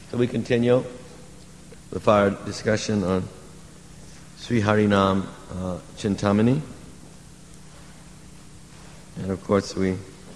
So we continue with our discussion on Sri Harinam Chintamani. And of course we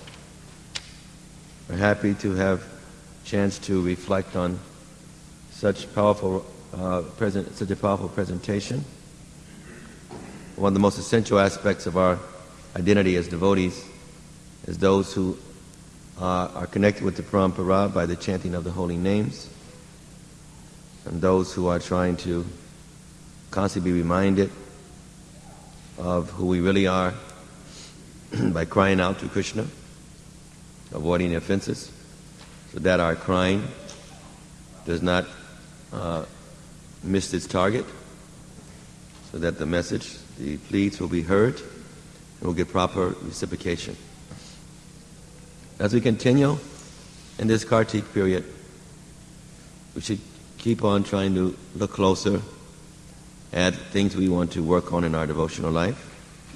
are happy to have a chance to reflect on such a powerful presentation. One of the most essential aspects of our identity as devotees is those who are connected with the Parampara by the chanting of the holy names, and those who are trying to constantly be reminded of who we really are by crying out to Krishna, avoiding the offenses, so that our crying does not miss its target, so that the message, the pleas will be heard and will get proper reciprocation. As we continue in this Kartik period, we should keep on trying to look closer at things we want to work on in our devotional life.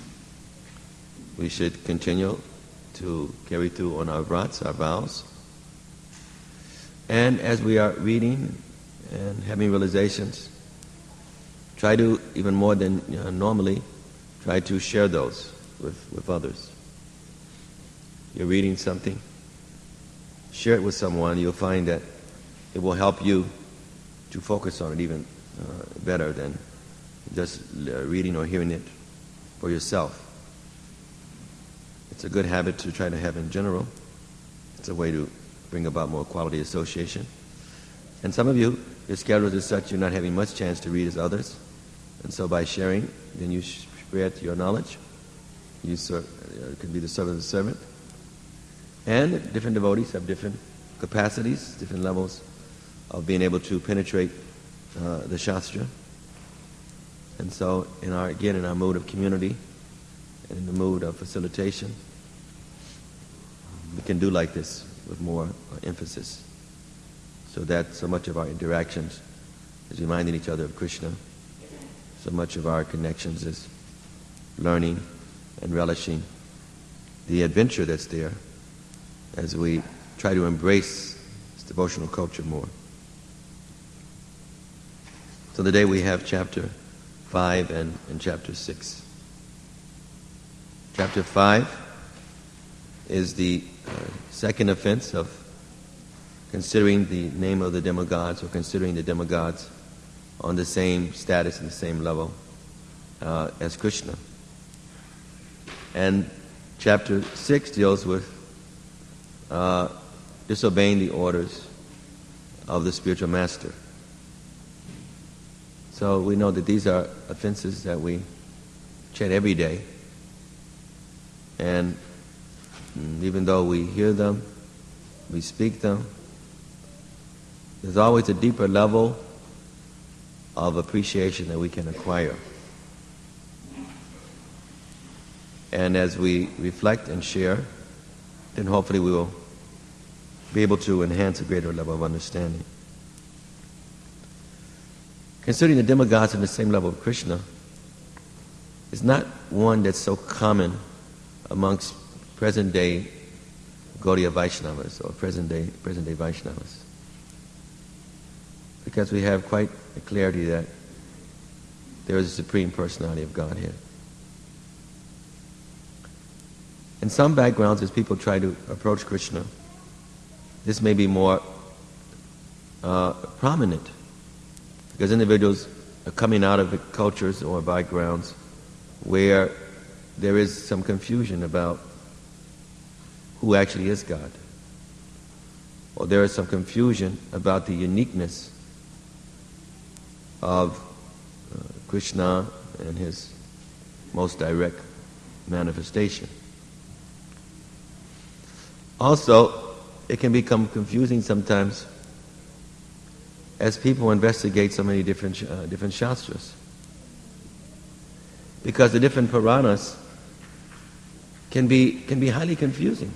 We should continue to carry through on our vrats, our vows. And as we are reading and having realizations, try to, even more than normally, try to share those with others. You're reading something, share it with someone. You'll find that it will help you to focus on it even better than just reading or hearing it for yourself. It's a good habit to try to have in general. It's a way to bring about more quality association. And some of you, your schedules are such you're not having much chance to read as others. And so by sharing, then you spread your knowledge. You can be the servant of the servant. And different devotees have different capacities, different levels of being able to penetrate the Shastra. And so, in our mood of community, and in the mood of facilitation, we can do like this with more emphasis, so that so much of our interactions is reminding each other of Krishna. So much of our connections is learning and relishing the adventure that's there as we try to embrace this devotional culture more. So today we have chapter 5 and chapter 6. Chapter 5 is the second offense of considering the name of the demigods, or considering the demigods on the same status and the same level as Krishna. And chapter 6 deals with disobeying the orders of the spiritual master. So we know that these are offenses that we chant every day. And even though we hear them, we speak them, there's always a deeper level of appreciation that we can acquire. And as we reflect and share, then hopefully we will be able to enhance a greater level of understanding. Considering the demigods on the same level of Krishna is not one that's so common amongst present-day Gaudiya Vaishnavas or present-day Vaishnavas, because we have quite a clarity that there is a Supreme Personality of Godhead. In some backgrounds, as people try to approach Krishna, this may be more prominent, because individuals are coming out of cultures or backgrounds where there is some confusion about who actually is God, or there is some confusion about the uniqueness of Krishna and his most direct manifestation. Also, it can become confusing sometimes as people investigate so many different shastras, because the different Puranas can be highly confusing.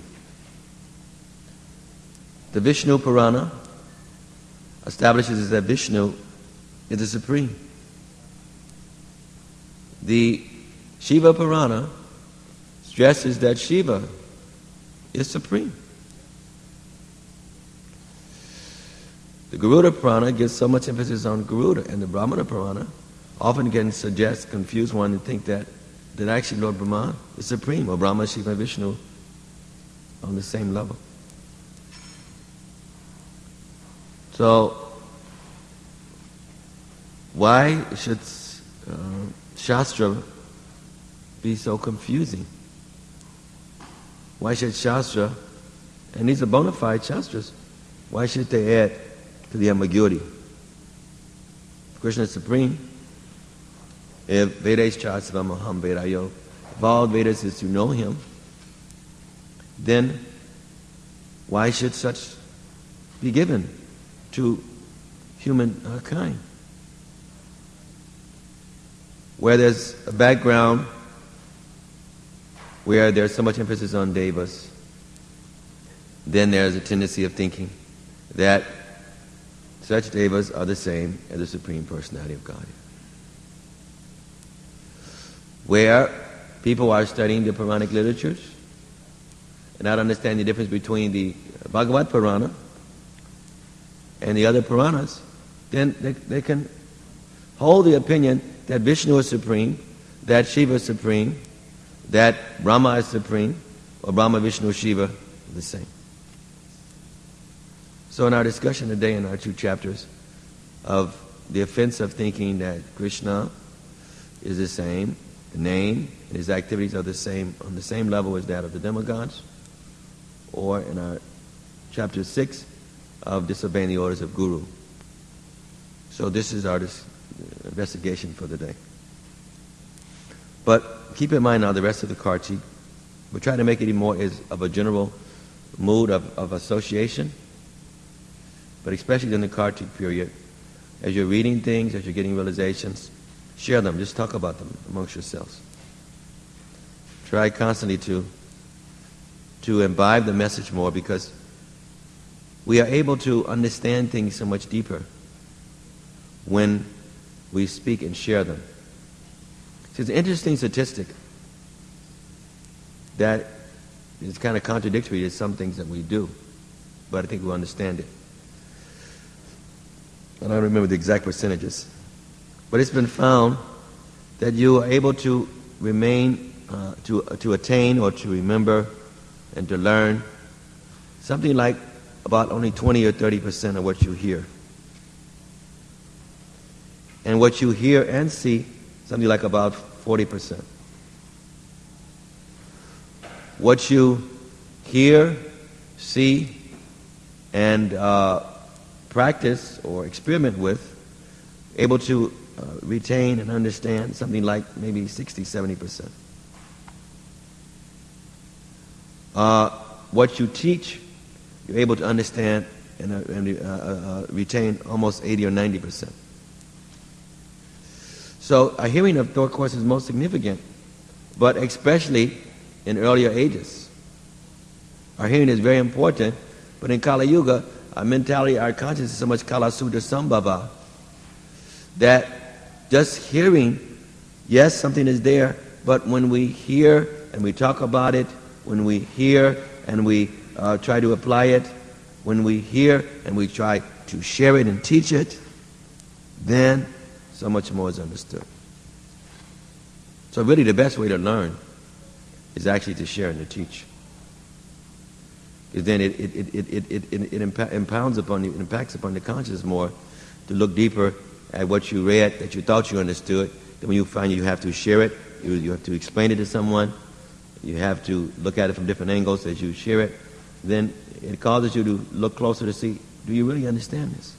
The Vishnu Purana establishes that Vishnu is the Supreme. The Shiva Purana stresses that Shiva is supreme. The Garuda Purana gives so much emphasis on Garuda, and the Brahmana Purana often can suggest, confuse one, and think that actually Lord Brahma is supreme, or Brahma, Shiva, and Vishnu on the same level. So, why should Shastra be so confusing? Why should Shastra, and these are bona fide Shastras, why should they add to the ambiguity? If Krishna is supreme, if Vedas Chasvam Aham Vedayo, if all Vedas is to know him, then why should such be given to humankind? Where there's a background where there's so much emphasis on devas, then there's a tendency of thinking that such devas are the same as the Supreme Personality of Godhead. Where people are studying the Puranic literatures and not understanding the difference between the Bhagavad Purana and the other Puranas, then they can hold the opinion that Vishnu is supreme, that Shiva is supreme, that Brahma is supreme, or Brahma, Vishnu, Shiva are the same. So in our discussion today in our 2 chapters of the offense of thinking that Krishna is the same, the name and his activities are the same, on the same level as that of the demigods, or in our chapter 6 of disobeying the orders of Guru. So this is our investigation for the day. But keep in mind now the rest of the card sheet. We'll try to make it even more of a general mood of association, but especially during the Kartik period, as you're reading things, as you're getting realizations, share them. Just talk about them amongst yourselves. Try constantly to imbibe the message more, because we are able to understand things so much deeper when we speak and share them. It's an interesting statistic that is kind of contradictory to some things that we do, but I think we'll understand it. I don't remember the exact percentages, but it's been found that you are able to remain, to attain or to remember and to learn something like about only 20 or 30% of what you hear. And what you hear and see, something like about 40%. What you hear, see, and practice or experiment with, able to retain and understand, something like maybe 60, 70%. What you teach, you're able to understand and retain almost 80 or 90%. So a hearing of thought course is most significant, but especially in earlier ages. Our hearing is very important, but in Kali Yuga, our mentality, our consciousness is so much Kala Sudra Sambhava that just hearing, yes, something is there, but when we hear and we talk about it, when we hear and we try to apply it, when we hear and we try to share it and teach it, then so much more is understood. So really the best way to learn is actually to share and to teach. Because then it impacts upon the consciousness more to look deeper at what you read that you thought you understood. Then when you find you have to share it, you have to explain it to someone, you have to look at it from different angles as you share it, then it causes you to look closer to see, do you really understand this?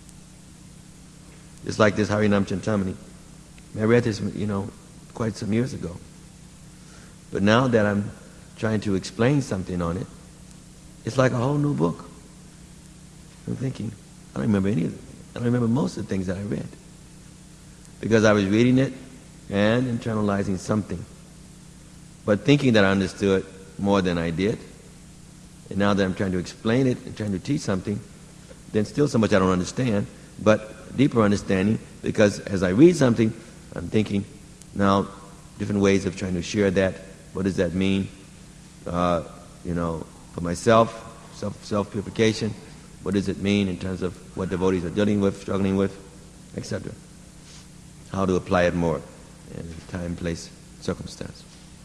It's like this Harinam Chintamani. I read this, quite some years ago. But now that I'm trying to explain something on it, it's like a whole new book. I'm thinking, I don't remember any of it. I don't remember most of the things that I read. Because I was reading it and internalizing something. But thinking that I understood more than I did. And now that I'm trying to explain it and trying to teach something, then still so much I don't understand, but deeper understanding, because as I read something, I'm thinking now different ways of trying to share that. What does that mean? For myself, self-purification, What does it mean in terms of what devotees are dealing with, struggling with, etc. How to apply it more in time, place, circumstance.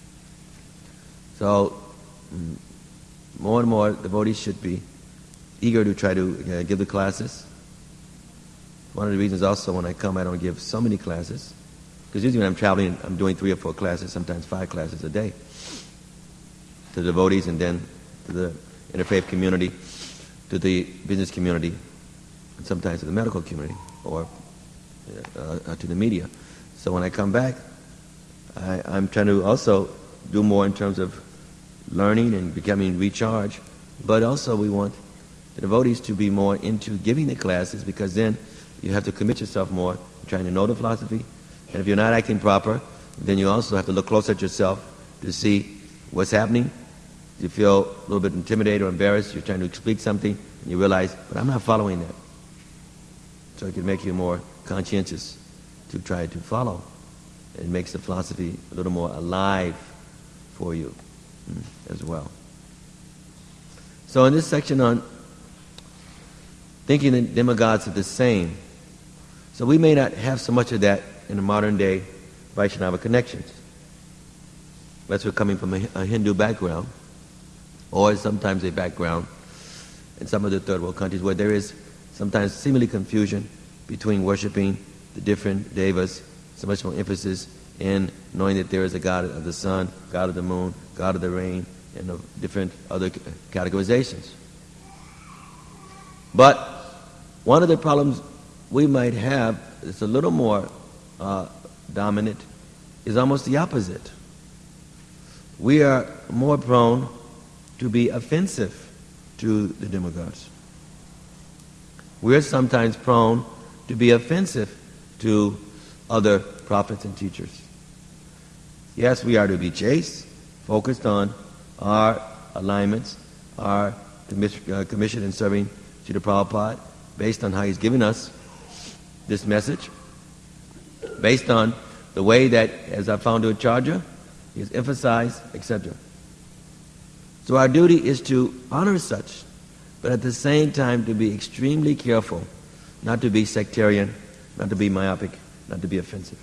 So, more and more devotees should be eager to try to give the classes. One of the reasons also when I come I don't give so many classes, because usually when I'm traveling I'm doing 3 or 4 classes, sometimes 5 classes a day to the devotees and then to the interfaith community, to the business community, and sometimes to the medical community or to the media. So when I come back, I'm trying to also do more in terms of learning and becoming recharged, but also we want the devotees to be more into giving the classes, because then you have to commit yourself more, trying to know the philosophy, and if you're not acting proper, then you also have to look closer at yourself to see what's happening. You feel a little bit intimidated or embarrassed, you're trying to explain something, and you realize, but I'm not following that. So it can make you more conscientious to try to follow. It makes the philosophy a little more alive for you as well. So in this section on thinking that demigods are the same, so we may not have so much of that in the modern day Vaishnava connections. Unless we're coming from a Hindu background, or sometimes a background in some of the third world countries where there is sometimes seemingly confusion between worshipping the different devas, so much more emphasis in knowing that there is a god of the sun, god of the moon, god of the rain, and of different other categorizations. But one of the problems we might have that's a little more dominant is almost the opposite. We are more prone to be offensive to the demigods. We're sometimes prone to be offensive to other prophets and teachers. Yes, we are to be chaste, focused on our alignments, our commission in serving Srila Prabhupada, based on how he's given us this message, based on the way that, as our founder Acharya, he has emphasized, etc. So our duty is to honor such, but at the same time to be extremely careful not to be sectarian, not to be myopic, not to be offensive.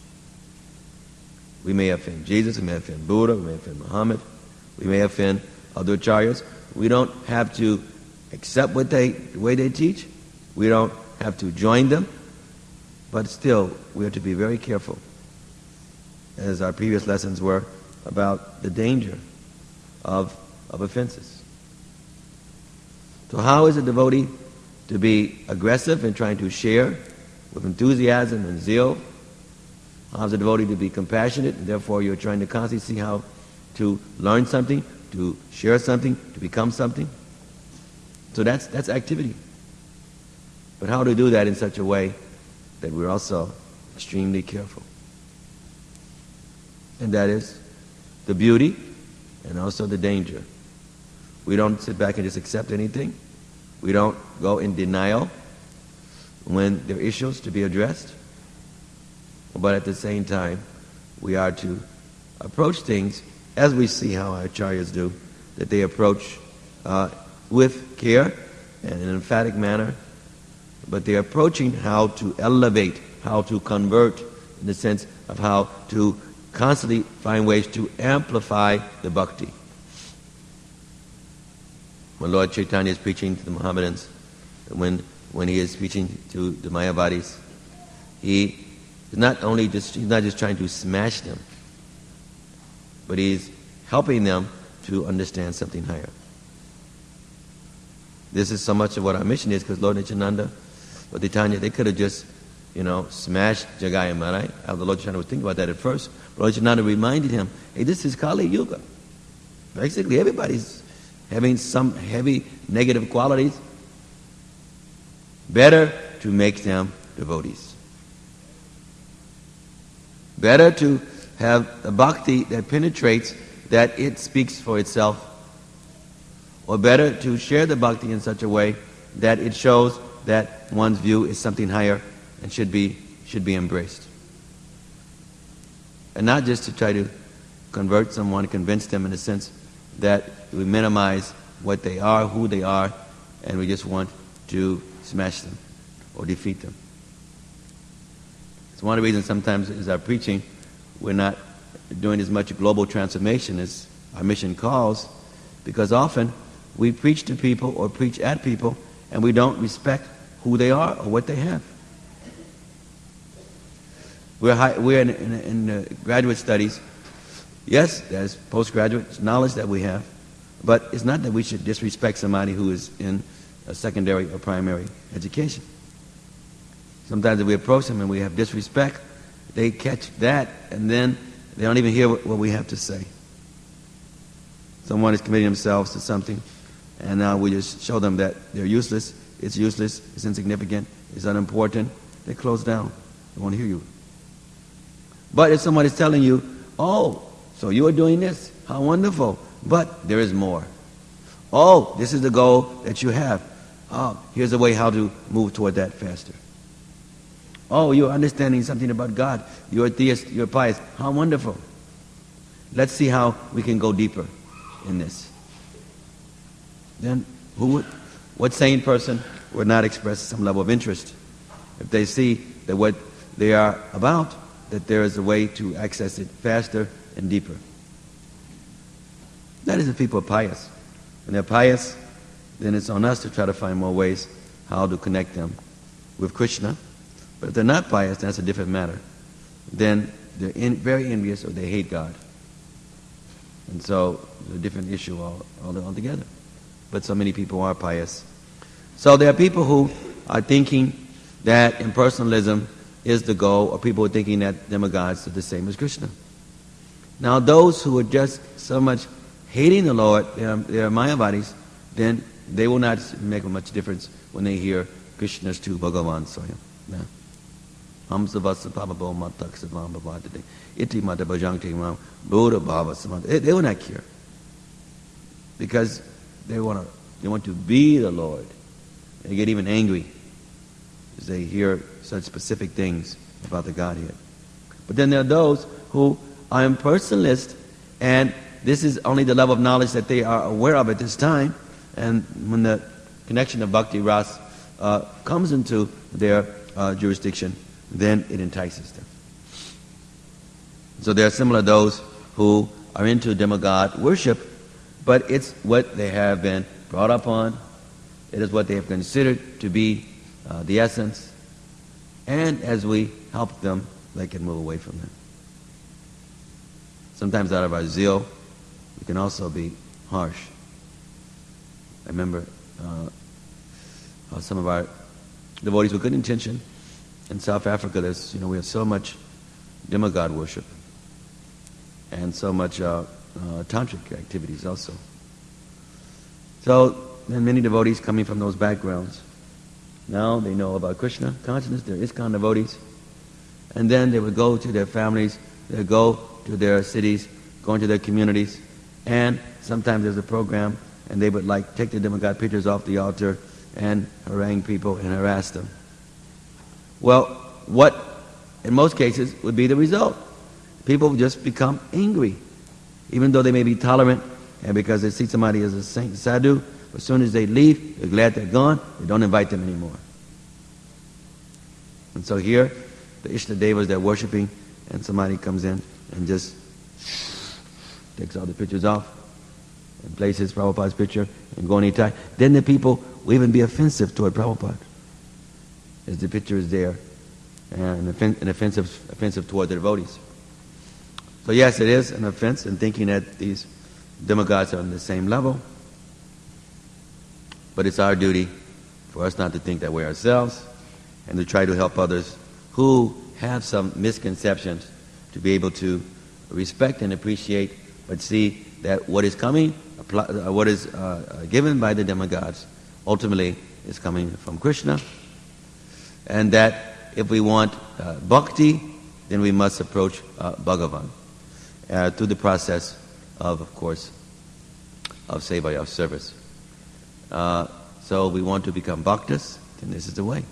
We may offend Jesus, we may offend Buddha, we may offend Muhammad, we may offend other acharyas. We don't have to accept the way they teach. We don't have to join them, but still we have to be very careful, as our previous lessons were, about the danger of offenses. So how is a devotee to be aggressive in trying to share with enthusiasm and zeal? How is a devotee to be compassionate, and therefore you're trying to constantly see how to learn something, to share something, to become something? So that's activity. But how to do that in such a way that we're also extremely careful. And that is the beauty and also the danger. We don't sit back and just accept anything. We don't go in denial when there are issues to be addressed. But at the same time, we are to approach things as we see how our acharyas do, that they approach with care and in an emphatic manner, but they're approaching how to elevate, how to convert, in the sense of how to constantly find ways to amplify the bhakti. When Lord Chaitanya is preaching to the Mohammedans, when he is preaching to the Mayavadis, he's not just trying to smash them, but he's helping them to understand something higher. This is so much of what our mission is, because Lord Nityananda, Lord Chaitanya, they could have just, smashed Jagaya Maharaj. The Lord Chaitanya would think about that at first. But Lord Chaitanya reminded him, hey, this is Kali Yuga. Basically, everybody's having some heavy negative qualities. Better to make them devotees. Better to have a bhakti that penetrates, that it speaks for itself. Or better to share the bhakti in such a way that it shows that one's view is something higher and should be embraced. And not just to try to convert someone, convince them in the sense that we minimize what they are, who they are, and we just want to smash them or defeat them. It's one of the reasons sometimes is our preaching, we're not doing as much global transformation as our mission calls, because often we preach to people or preach at people and we don't respect who they are or what they have. We're in graduate studies. Yes, there's postgraduate knowledge that we have, but it's not that we should disrespect somebody who is in a secondary or primary education. Sometimes if we approach them and we have disrespect, they catch that and then they don't even hear what we have to say. Someone is committing themselves to something, and now we just show them that they're useless, it's insignificant, it's unimportant. They close down. They won't hear you. But if someone is telling you, oh, so you are doing this, how wonderful, but there is more. Oh, this is the goal that you have. Oh, here's a way how to move toward that faster. Oh, you're understanding something about God. You're a theist, you're pious. How wonderful. Let's see how we can go deeper in this. Then what sane person would not express some level of interest if they see that what they are about, that there is a way to access it faster and deeper? That is if people are pious. When they're pious, then it's on us to try to find more ways how to connect them with Krishna. But if they're not pious, that's a different matter. Then they're very envious or they hate God. And so it's a different issue altogether. But so many people are pious. So there are people who are thinking that impersonalism is the goal, or people are thinking that demigods are the same as Krishna. Now those who are just so much hating the Lord, they are Mayavadis, then they will not make much difference when they hear Krishna's tu Bhagavan Swayam. They will not care. Because they want to be the Lord. They get even angry as they hear such specific things about the Godhead. But then there are those who are impersonalist, and this is only the level of knowledge that they are aware of at this time. And when the connection of Bhakti Ras comes into their jurisdiction, then it entices them. So there are similar those who are into demigod worship, but it's what they have been brought up on. It is what they have considered to be the essence. And as we help them, they can move away from them. Sometimes out of our zeal, we can also be harsh. I remember some of our devotees with good intention. In South Africa, we have so much demigod worship and so much tantric activities also. So, and many devotees coming from those backgrounds, now they know about Krishna consciousness, they're ISKCON devotees, and then they would go to their families, they would go to their cities, go into their communities, and sometimes there's a program, and they would take the demigod pictures off the altar and harangue people and harass them. Well, what in most cases would be the result? People just become angry, even though they may be tolerant, and because they see somebody as a saint, sadhu, as soon as they leave, they're glad they're gone, they don't invite them anymore. And so here, the Ishtadevas, they're worshipping, and somebody comes in and just takes all the pictures off and places Prabhupada's picture and go anytime. Then the people will even be offensive toward Prabhupada, as the picture is there, and offensive toward the devotees. So yes, it is an offense in thinking that these demigods are on the same level, but it's our duty for us not to think that way ourselves, and to try to help others who have some misconceptions to be able to respect and appreciate, but see that what is coming, what is given by the demigods, ultimately is coming from Krishna, and that if we want bhakti, then we must approach Bhagavan through the process of course, of seva, of service. So we want to become bhaktas, then this is the way.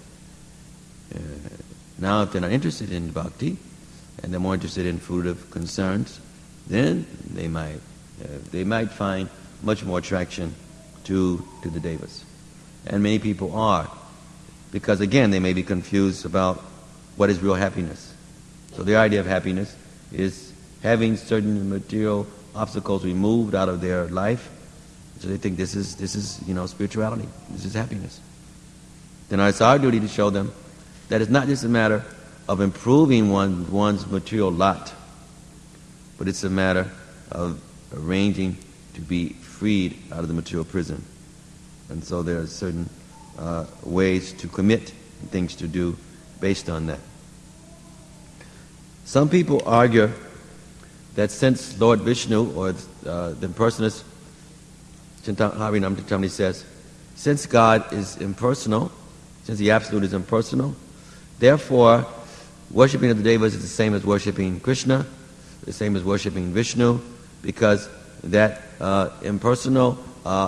Now if they're not interested in bhakti, and they're more interested in fruitive concerns, then they might find much more attraction to the devas. And many people are. Because again, they may be confused about what is real happiness. So their idea of happiness is having certain material obstacles removed out of their life. So they think this is spirituality. This is happiness. Then it's our duty to show them that it's not just a matter of improving one's material lot, but it's a matter of arranging to be freed out of the material prison. And so there are certain ways to commit, things to do based on that. Some people argue that since Lord Vishnu, or the impersonalist Chintamani Chintamani says, since God is impersonal, since the Absolute is impersonal, therefore worshipping of the Devas is the same as worshipping Krishna, the same as worshipping Vishnu, because that impersonal,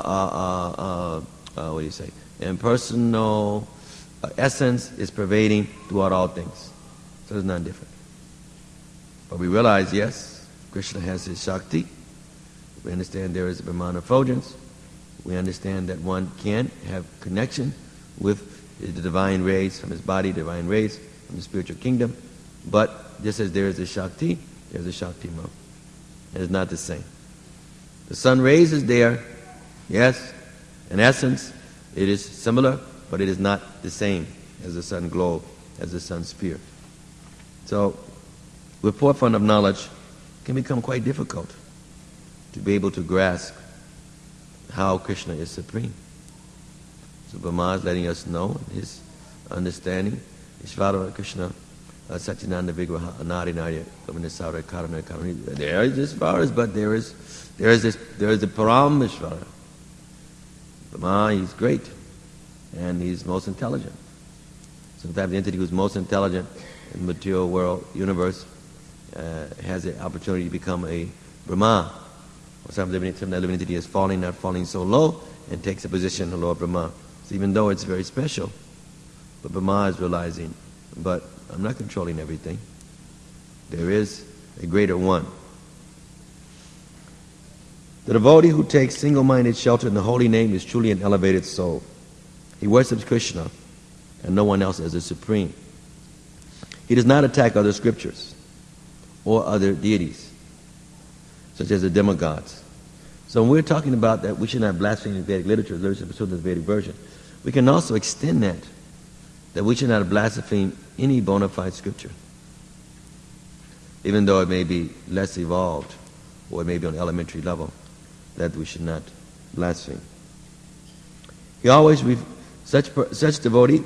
impersonal essence is pervading throughout all things. So it's not different. But we realize, yes, Krishna has his Shakti. We understand there is a Brahman effulgence. We understand that one can have connection with the divine rays from his body, divine rays from the spiritual kingdom. But just as there is a Shakti, there is a Shaktiman. It is not the same. The sun rays is there, yes. In essence, it is similar, but it is not the same as the sun globe, as the sun sphere. So, with forefront of knowledge, it can become quite difficult to be able to grasp how Krishna is supreme. So Brahma is letting us know his understanding. Ishvara Krishna Satchinanda Vigraha Anadi Narya Kavinasara Karana Karani. There is Ishvaras, but there is the Param Ishvara. Brahma, he's great, and he's most intelligent. Sometimes the entity who's most intelligent in the material world, universe, has the opportunity to become a Brahma. Or some living entity is falling, not falling so low, and takes a position of Lord Brahma. So even though it's very special, but Brahma is realizing, but I'm not controlling everything. There is a greater one. The devotee who takes single-minded shelter in the holy name is truly an elevated soul. He worships Krishna and no one else as the supreme. He does not attack other scriptures or other deities, such as the demigods. So when we're talking about that we should not blaspheme the Vedic literature pursuant to the Vedic version, we can also extend that we should not blaspheme any bona fide scripture, even though it may be less evolved or it may be on an elementary level, that we should not blaspheme. He always, such devotee,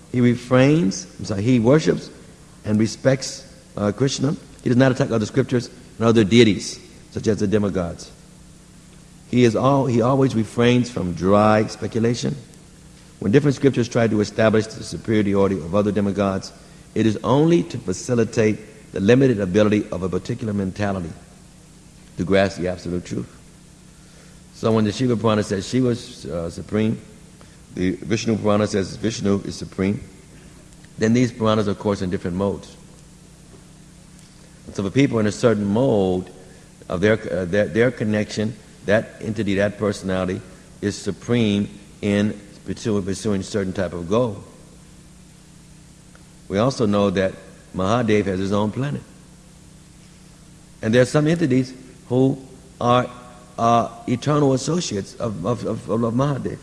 he worships and respects Krishna. He does not attack other scriptures and other deities, such as the demigods. He always refrains from dry speculation. When different scriptures try to establish the superiority of other demigods, it is only to facilitate the limited ability of a particular mentality to grasp the absolute truth. So when the Shiva Purana says Shiva is supreme, the Vishnu Purana says Vishnu is supreme, then these Puranas are, of course, in different modes. So for people in a certain mode of their connection, that entity, that personality, is supreme in pursuing a certain type of goal. We also know that Mahadev has his own planet. And there are some entities who are eternal associates of Mahadev.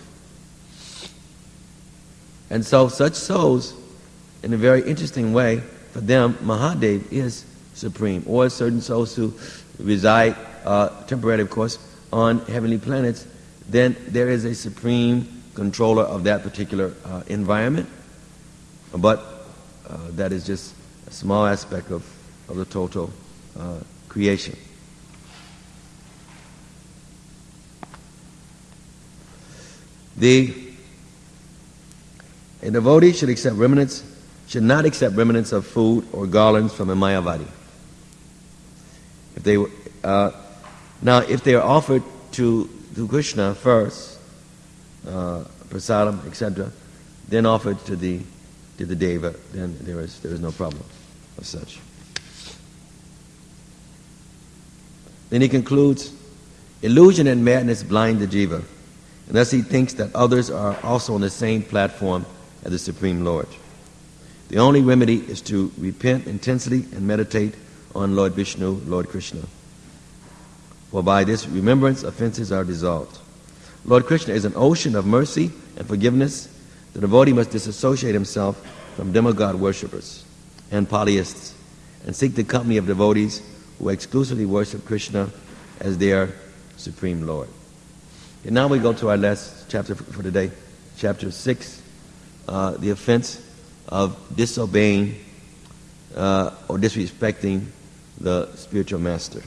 And so such souls, in a very interesting way, for them, Mahadev is supreme. Or certain souls who reside, temporarily of course, on heavenly planets, then there is a supreme controller of that particular environment. But that is just a small aspect of the total creation. A devotee should not accept remnants of food or garlands from a Mayavadi. If they are offered to Krishna first, prasadam, etc., then offered to the deva, then there is no problem of such. Then he concludes, illusion and madness blind the jiva. And thus he thinks that others are also on the same platform as the Supreme Lord. The only remedy is to repent intensely and meditate on Lord Vishnu, Lord Krishna. For by this remembrance, offenses are dissolved. Lord Krishna is an ocean of mercy and forgiveness. The devotee must disassociate himself from demigod worshippers and polyists and seek the company of devotees who exclusively worship Krishna as their Supreme Lord. And now we go to our last chapter for today, chapter 6, the offense of disobeying or disrespecting the spiritual master.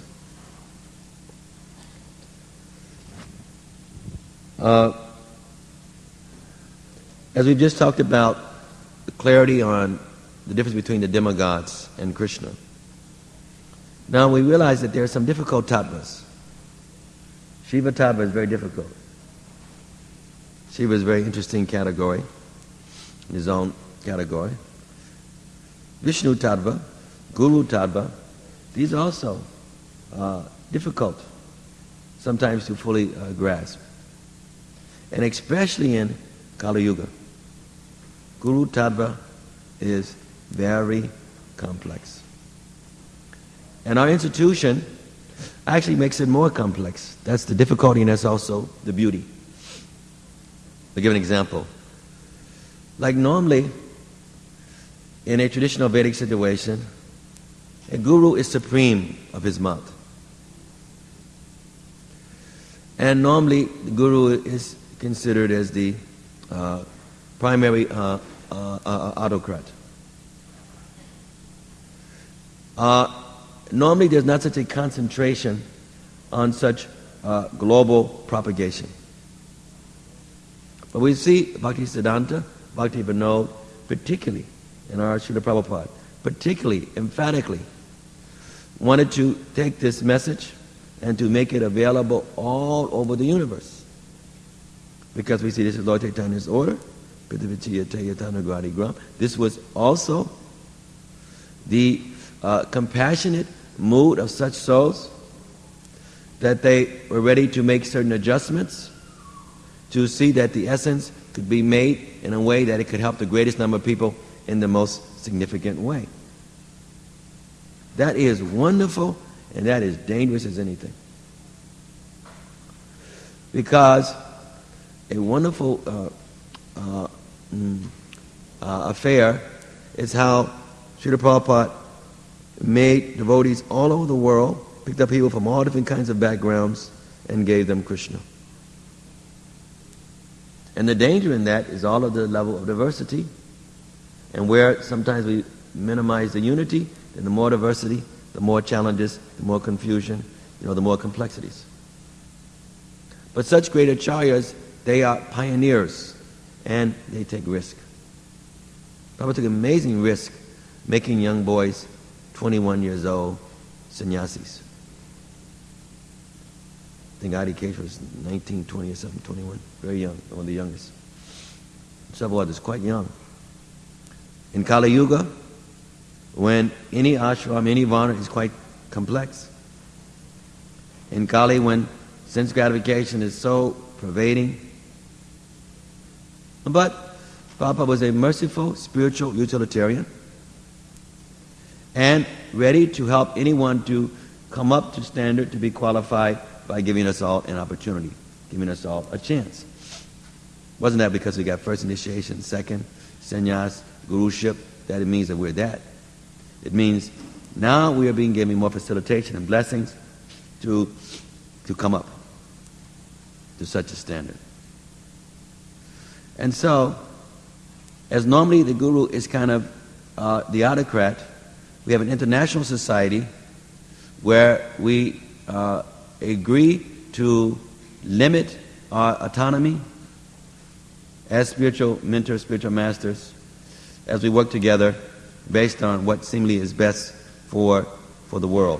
As we've just talked about the clarity on the difference between the demigods and Krishna, now we realize that there are some difficult tattvas. Shiva tattva is very difficult. Shiva is a very interesting category, in his own category. Vishnu tattva, Guru tattva, these are also difficult sometimes to fully grasp. And especially in Kali Yuga, Guru tattva is very complex. And our institution actually makes it more complex. That's the difficulty, and that's also the beauty. I'll give an example. Like normally, in a traditional Vedic situation, a guru is supreme of his mat. And normally, the guru is considered as the primary autocrat. Normally, there's not such a concentration on such global propagation. But we see Bhaktisiddhanta, Bhakti Vinod, particularly in our Srila Prabhupada, particularly, emphatically, wanted to take this message and to make it available all over the universe. Because we see this is Lord Chaitanya's order. This was also the compassionate mood of such souls that they were ready to make certain adjustments to see that the essence could be made in a way that it could help the greatest number of people in the most significant way. That is wonderful, and that is dangerous as anything. Because a wonderful affair is how Srila Prabhupada made devotees all over the world, picked up people from all different kinds of backgrounds, and gave them Krishna. And the danger in that is all of the level of diversity, and where sometimes we minimize the unity, then the more diversity, the more challenges, the more confusion, the more complexities. But such great acharyas, they are pioneers, and they take risk. Prabhupada took amazing risk making young boys, 21 years old, sannyasis. I think Adi Kesh was 19, 20 or something, 21, very young, one of the youngest. Several others, quite young. In Kali Yuga, when any ashram, any varna is quite complex. In Kali, when sense gratification is so pervading. But Prabhupada was a merciful, spiritual utilitarian and ready to help anyone to come up to standard, to be qualified by giving us all an opportunity, giving us all a chance. Wasn't that because we got first initiation, second, sannyas, guruship, that it means that we're that. It means now we are being given more facilitation and blessings to come up to such a standard. And so, as normally the guru is kind of the autocrat, we have an international society where we agree to limit our autonomy as spiritual mentors, spiritual masters, as we work together based on what seemingly is best for the world.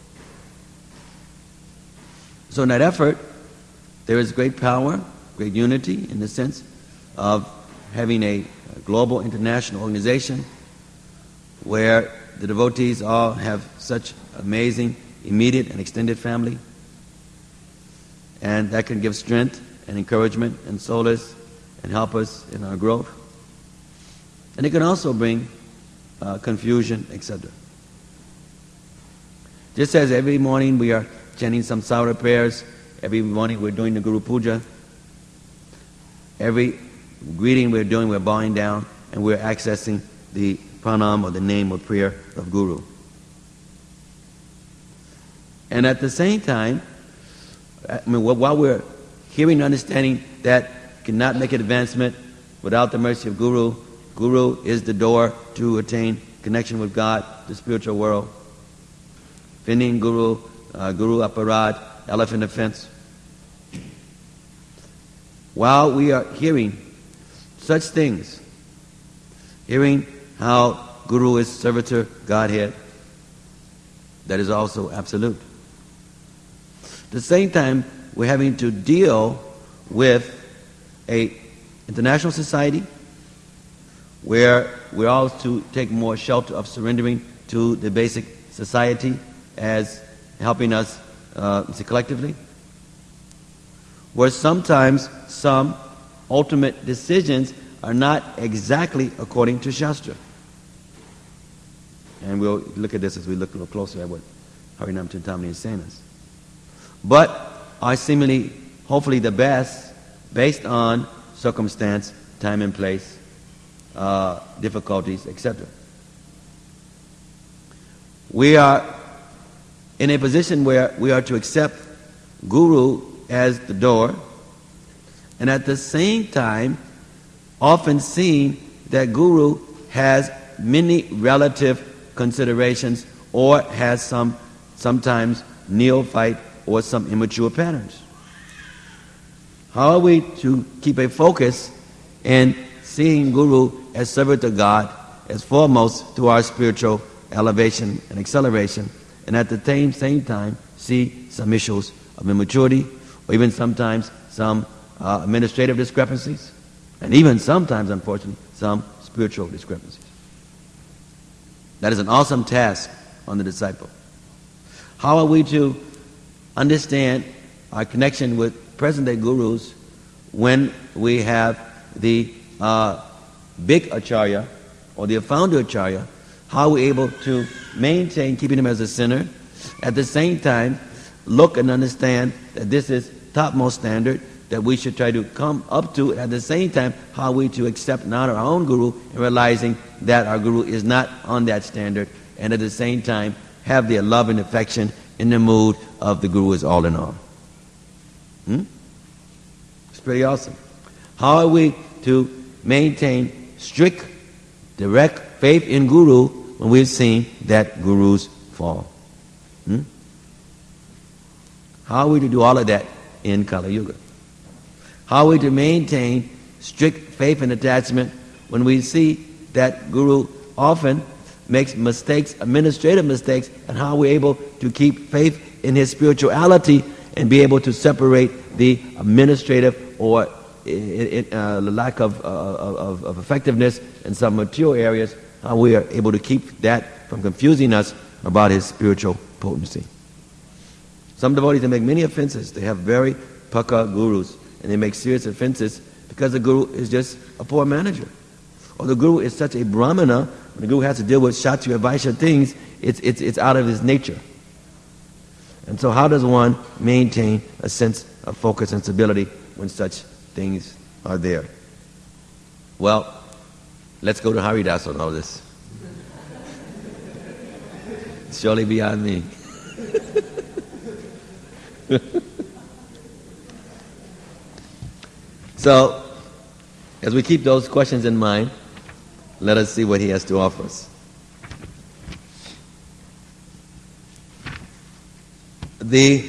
So in that effort, there is great power, great unity in the sense of having a global international organization where the devotees all have such amazing immediate and extended family, and that can give strength and encouragement and solace and help us in our growth. And it can also bring confusion, etc. Just as every morning we are chanting some Samvada prayers, every morning we're doing the Guru Puja, every greeting we're doing, we're bowing down and we're accessing the pranam or the name or prayer of Guru. And at the same time, while we're hearing and understanding that cannot make an advancement without the mercy of Guru, Guru is the door to attain connection with God, the spiritual world. Finding Guru, Guru Aparad, elephant offense. While we are hearing such things, hearing how Guru is servitor, Godhead, that is also absolute. At the same time, we're having to deal with an international society where we're all to take more shelter of surrendering to the basic society as helping us collectively, where sometimes some ultimate decisions are not exactly according to Shastra. And we'll look at this as we look a little closer at what Harinam Chintamani is saying us. But are seemingly, hopefully the best, based on circumstance, time and place, difficulties, etc. We are in a position where we are to accept Guru as the door, and at the same time often seeing that Guru has many relative considerations or has sometimes neophyte or some immature patterns. How are we to keep a focus in seeing Guru as servant to God, as foremost to our spiritual elevation and acceleration, and at the same time see some issues of immaturity, or even sometimes some administrative discrepancies, and even sometimes, unfortunately, some spiritual discrepancies? That is an awesome task on the disciple. How are we to understand our connection with present-day gurus when we have the big acharya or the founder acharya? How are we able to maintain keeping him as a sinner, at the same time look and understand that this is topmost standard that we should try to come up to, at the same time how are we to accept and honor our own Guru and realizing that our Guru is not on that standard, and at the same time have their love and affection in the mood of the Guru is all in all. It's pretty awesome. How are we to maintain strict, direct faith in Guru when we've seen that Gurus fall? How are we to do all of that in Kali Yuga? How are we to maintain strict faith and attachment when we see that Guru often makes mistakes, administrative mistakes, and how are we able to keep faith in his spirituality and be able to separate the administrative or the lack of effectiveness in some mature areas, how we are able to keep that from confusing us about his spiritual potency. Some devotees, they make many offenses. They have very paka gurus, and they make serious offenses because the Guru is just a poor manager. Or the Guru is such a brahmana, when the Guru has to deal with Kshatriya Vaishya things, it's out of his nature. And so how does one maintain a sense of focus and stability when such things are there? Well, let's go to Haridas on all this. It's surely beyond me. So, as we keep those questions in mind, let us see what he has to offer us. The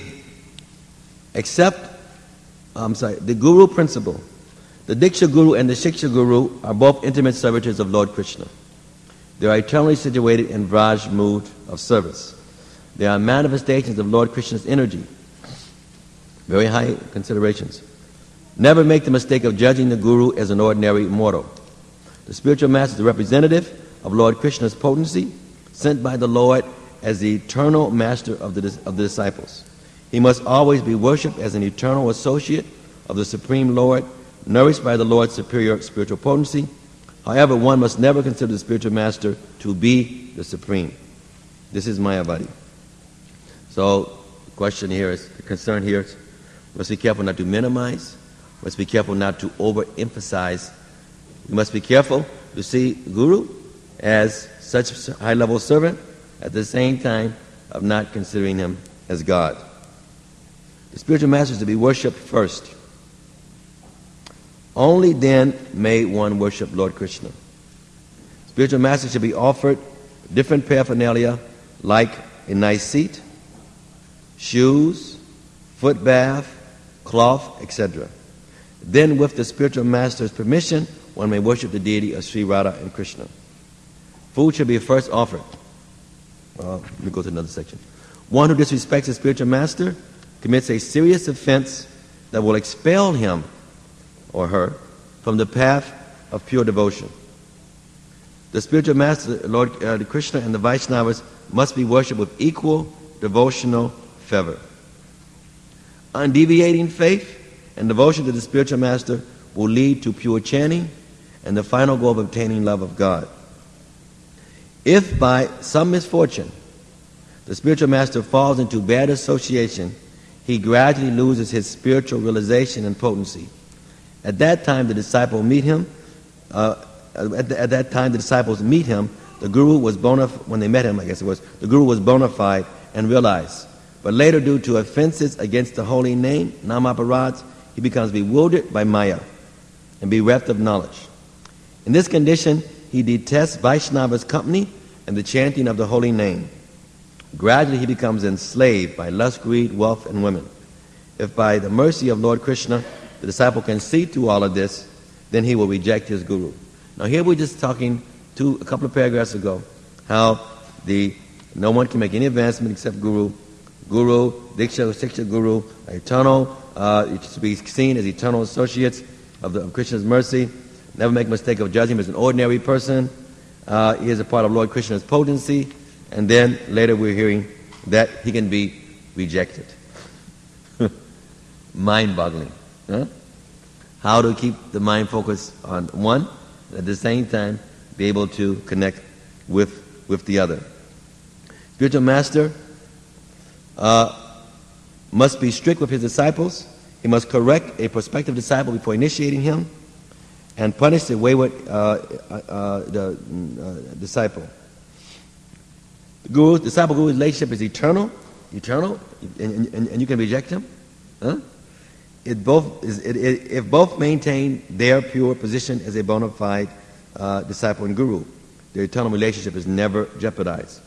Guru principle. The Diksha Guru and the Shiksha Guru are both intimate servitors of Lord Krishna. They are eternally situated in Vraj mood of service. They are manifestations of Lord Krishna's energy. Very high considerations. Never make the mistake of judging the Guru as an ordinary mortal. The spiritual master is the representative of Lord Krishna's potency, sent by the Lord as the eternal master of the disciples. He must always be worshipped as an eternal associate of the Supreme Lord, nourished by the Lord's superior spiritual potency. However, one must never consider the spiritual master to be the supreme. This is Mayavadi. So the question here is, the concern here is, we must be careful not to minimize, we must be careful not to overemphasize. We must be careful to see Guru as such a high-level servant at the same time of not considering him as God. The spiritual master is to be worshipped first. Only then may one worship Lord Krishna. Spiritual master should be offered different paraphernalia like a nice seat, shoes, foot bath, cloth, etc. Then with the spiritual master's permission, one may worship the deity of Sri Radha and Krishna. Food should be first offered. Let me go to another section. One who disrespects the spiritual master commits a serious offense that will expel him or her from the path of pure devotion. The spiritual master, Lord Krishna, and the Vaishnavas must be worshipped with equal devotional fervor. Undeviating faith and devotion to the spiritual master will lead to pure chanting and the final goal of obtaining love of God. If by some misfortune the spiritual master falls into bad association, he gradually loses his spiritual realization and potency. At that time, the disciple meet him. At that time, the disciples meet him. The Guru was when they met him, I guess it was, the Guru was bona fide and realized. But later, due to offenses against the holy name, Namaparats, he becomes bewildered by Maya and bereft of knowledge. In this condition, he detests Vaishnava's company and the chanting of the holy name. Gradually, he becomes enslaved by lust, greed, wealth, and women. If by the mercy of Lord Krishna, the disciple can see through all of this, then he will reject his Guru. Now here we're just talking a couple of paragraphs ago, how no one can make any advancement except Guru. Guru, Diksha, Siksha, Guru, eternal, to be seen as eternal associates of Krishna's mercy. Never make a mistake of judging him as an ordinary person. He is a part of Lord Krishna's potency. And then later we're hearing that he can be rejected. Mind-boggling. Huh? How to keep the mind focused on one, at the same time be able to connect with the other. Spiritual master must be strict with his disciples. He must correct a prospective disciple before initiating him and punish the wayward disciple. The disciple-guru relationship is eternal, and you can reject him. Huh? If both maintain their pure position as a bona fide disciple and guru, their eternal relationship is never jeopardized.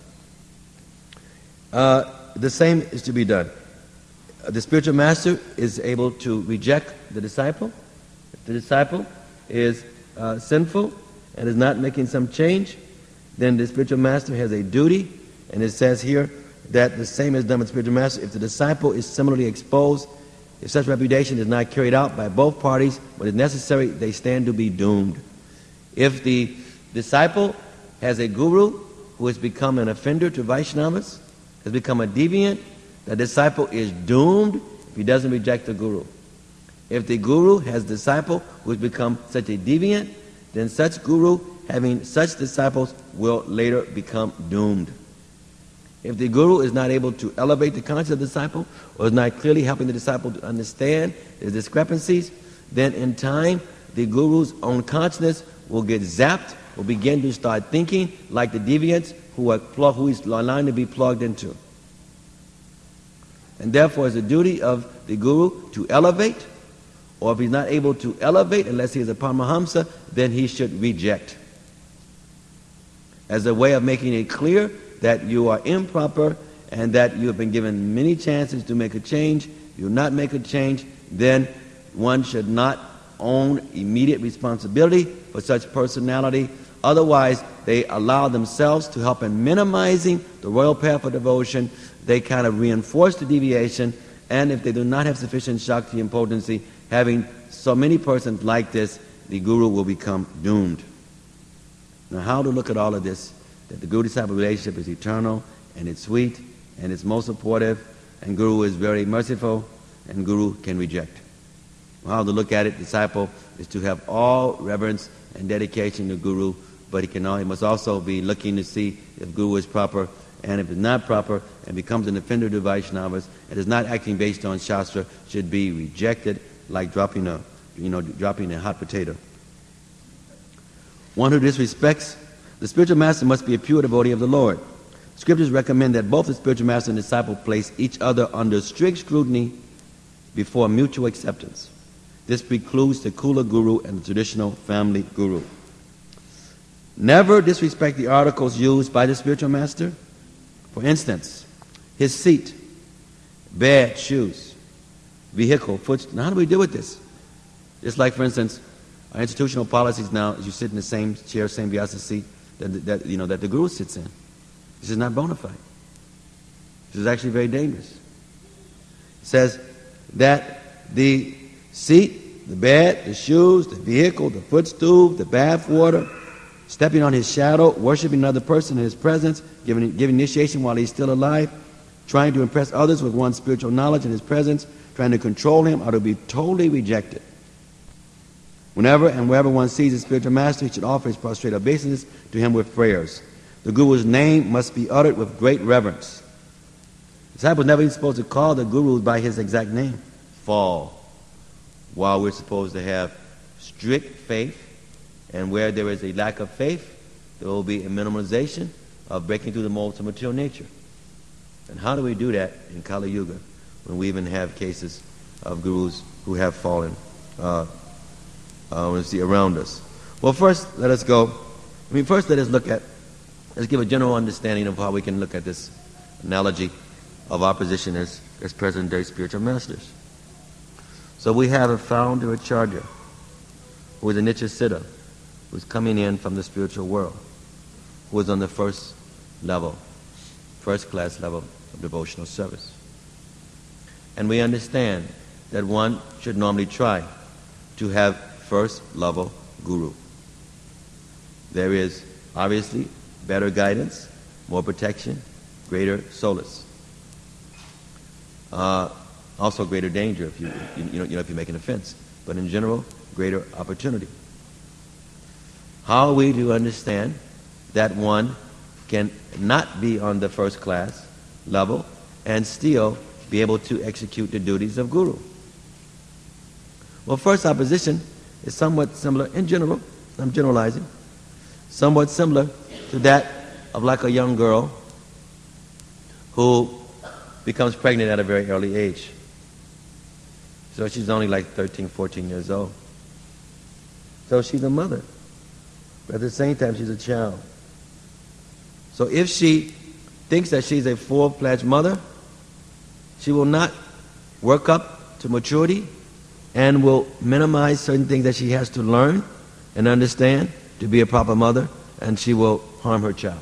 The same is to be done. The spiritual master is able to reject the disciple. If the disciple is sinful and is not making some change, then the spiritual master has a duty, and it says here that the same is done with the spiritual master. If the disciple is similarly exposed, if such repudiation is not carried out by both parties when is necessary, they stand to be doomed. If the disciple has a guru who has become an offender to Vaishnavas, has become a deviant, the disciple is doomed if he doesn't reject the guru. If the guru has a disciple who has become such a deviant, then such guru having such disciples will later become doomed. If the guru is not able to elevate the conscience of the disciple, or is not clearly helping the disciple to understand the discrepancies, then in time the guru's own consciousness will get zapped, will begin to start thinking like the deviants who he's aligned to be plugged into. And therefore it's the duty of the guru to elevate, or if he's not able to elevate unless he is a Paramahamsa, then he should reject. As a way of making it clear that you are improper and that you have been given many chances to make a change, you will not make a change, then one should not own immediate responsibility for such personality. Otherwise, they allow themselves to help in minimizing the royal path of devotion. They kind of reinforce the deviation, and if they do not have sufficient Shakti and potency, having so many persons like this, the guru will become doomed. Now, how to look at all of this? That the guru-disciple relationship is eternal, and it's sweet, and it's most supportive, and guru is very merciful, and guru can reject. How to look at it, disciple is to have all reverence and dedication to Guru, but he must also be looking to see if Guru is proper, and if it's not proper and becomes an offender to Vaishnavas and is not acting based on Shastra, should be rejected like dropping a hot potato. One who disrespects the spiritual master must be a pure devotee of the Lord. Scriptures recommend that both the spiritual master and disciple place each other under strict scrutiny before mutual acceptance. This precludes the Kula Guru and the traditional family Guru. Never disrespect the articles used by the spiritual master. For instance, his seat, bed, shoes, vehicle, footstool. Now, how do we deal with this? Just like, for instance, our institutional policies now is you sit in the same chair, same vyasa seat that the Guru sits in. This is not bona fide. This is actually very dangerous. It says that the seat, the bed, the shoes, the vehicle, the footstool, the bath water, stepping on his shadow, worshiping another person in his presence, giving initiation while he's still alive, trying to impress others with one's spiritual knowledge in his presence, trying to control him, are to be totally rejected. Whenever and wherever one sees his spiritual master, he should offer his prostrate obeisance to him with prayers. The Guru's name must be uttered with great reverence. The disciple is never even supposed to call the Guru by his exact name. While we're supposed to have strict faith, and where there is a lack of faith, there will be a minimalization of breaking through the molds of material nature. And how do we do that in Kali Yuga when we even have cases of gurus who have fallen around us? Well, first, let's give a general understanding of how we can look at this analogy of our position as present-day spiritual masters. So we have a founder, Acharya, who is a Nitya Siddha, who's coming in from the spiritual world, who is on the first class level of devotional service. And we understand that one should normally try to have first level Guru. There is obviously better guidance, more protection, greater solace. Also greater danger if you make an offense. But in general, greater opportunity. How are we to understand that one can not be on the first class level and still be able to execute the duties of Guru? Well, first, our position is somewhat similar in general, I'm generalizing, somewhat similar to that of like a young girl who becomes pregnant at a very early age. So she's only like 13, 14 years old. So she's a mother. But at the same time, she's a child. So if she thinks that she's a full-fledged mother, she will not work up to maturity and will minimize certain things that she has to learn and understand to be a proper mother, and she will harm her child.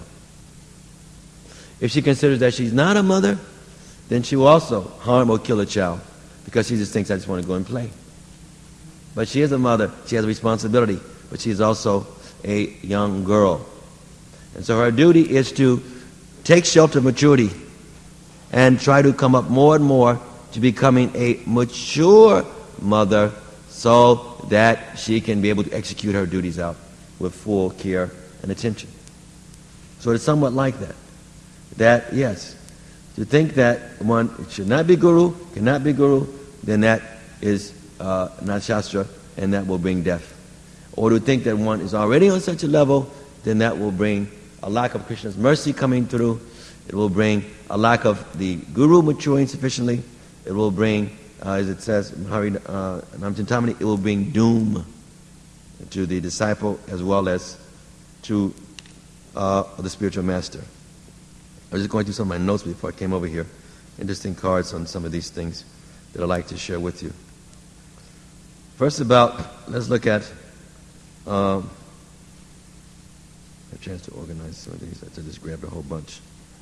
If she considers that she's not a mother, then she will also harm or kill a child because she just thinks, I just want to go and play. But she is a mother. She has a responsibility, but she is also a young girl. And so her duty is to take shelter of maturity and try to come up more and more to becoming a mature mother so that she can be able to execute her duties out with full care and attention. So it's somewhat like that. That, yes, to think that one should not be Guru, cannot be Guru, then that is not Shastra, and that will bring death. Or to think that one is already on such a level, then that will bring a lack of Krishna's mercy coming through. It will bring a lack of the Guru maturing sufficiently. It will bring, as it says in Namchintamani, it will bring doom to the disciple as well as to the spiritual master. I was just going through some of my notes before I came over here. Interesting cards on some of these things that I'd like to share with you. First let's look at, I have a chance to organize some of these. I just grabbed a whole bunch.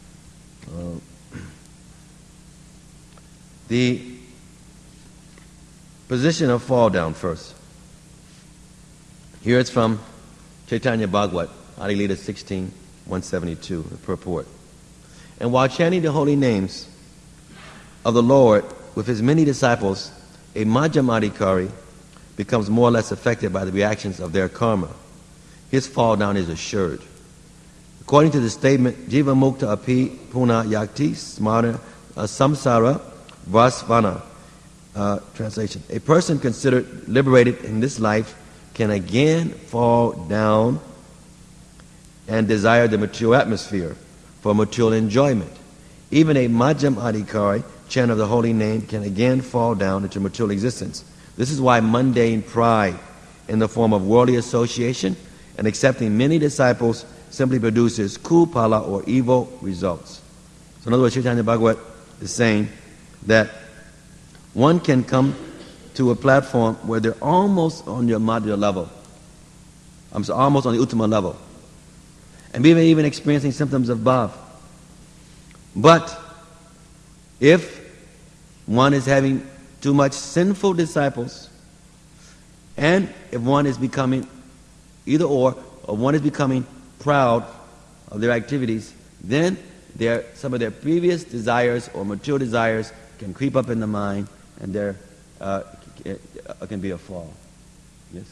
The position of fall down first. Here it's from Chaitanya Bhagavat, Adi Lila 16, 172, the purport. And while chanting the holy names of the Lord with his many disciples, a Majjhamadhikari becomes more or less affected by the reactions of their karma, his fall down is assured. According to the statement, Jiva Mukta Api Puna Yakti Smara Samsara Vasvana, translation, a person considered liberated in this life can again fall down and desire the material atmosphere for material enjoyment. Even a Majjham Adhikari, chant of the holy name, can again fall down into material existence. This is why mundane pride in the form of worldly association and accepting many disciples simply produces kupala or evil results. So in other words, Chaitanya Bhagavat is saying that one can come to a platform where they're almost on your madhya level. Almost on the uttama level. And even experiencing symptoms of bhav. But if one is having too much sinful disciples, and if one is becoming either or one is becoming proud of their activities, then some of their previous desires or material desires can creep up in the mind, and there can be a fall. Yes?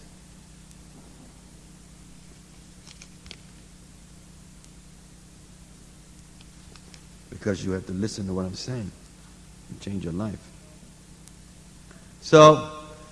Because you have to listen to what I'm saying and change your life. So,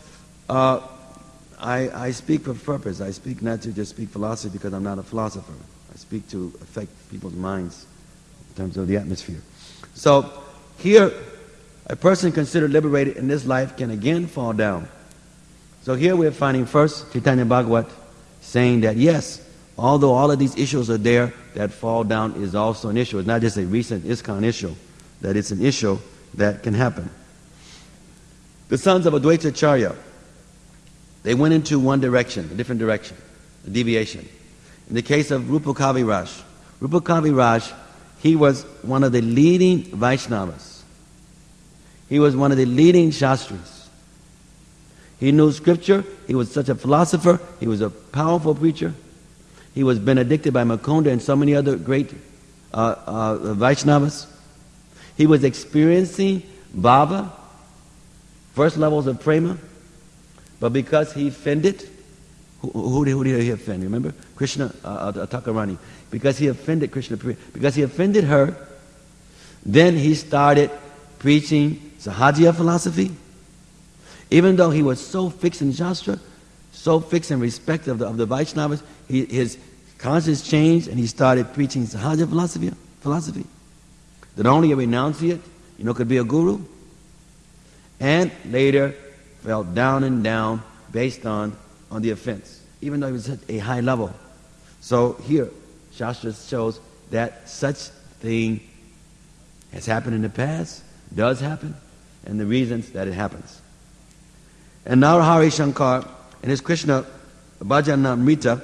I speak for purpose. I speak not to just speak philosophy because I'm not a philosopher. I speak to affect people's minds in terms of the atmosphere. So, here, a person considered liberated in this life can again fall down. So here we're finding first Chaitanya Bhagavat saying that yes, although all of these issues are there, that fall down is also an issue. It's not just a recent ISKCON issue, that it's an issue that can happen. The sons of Advaita Acharya, they went into one direction, a different direction, a deviation. In the case of Rupa Kaviraj, he was one of the leading Vaishnavas. He was one of the leading Shastris. He knew scripture. He was such a philosopher. He was a powerful preacher. He was benedicted by Mukunda and so many other great Vaishnavas. He was experiencing bhava, first levels of prema, but because he offended, who did he offend? Remember? Krishna Thakurani. Because he offended Krishna, because he offended her, then he started preaching Sahajya philosophy. Even though he was so fixed in Shastra, so fixed in respect of the Vaishnavas, his conscience changed and he started preaching Sahajya philosophy. That only a renunciate, could be a guru. And later fell down and down based on the offense, even though he was at a high level. So here, Shastra shows that such thing has happened in the past, does happen, and the reasons that it happens. And Narahari Shankar, in his Krishna Bhajanamrita,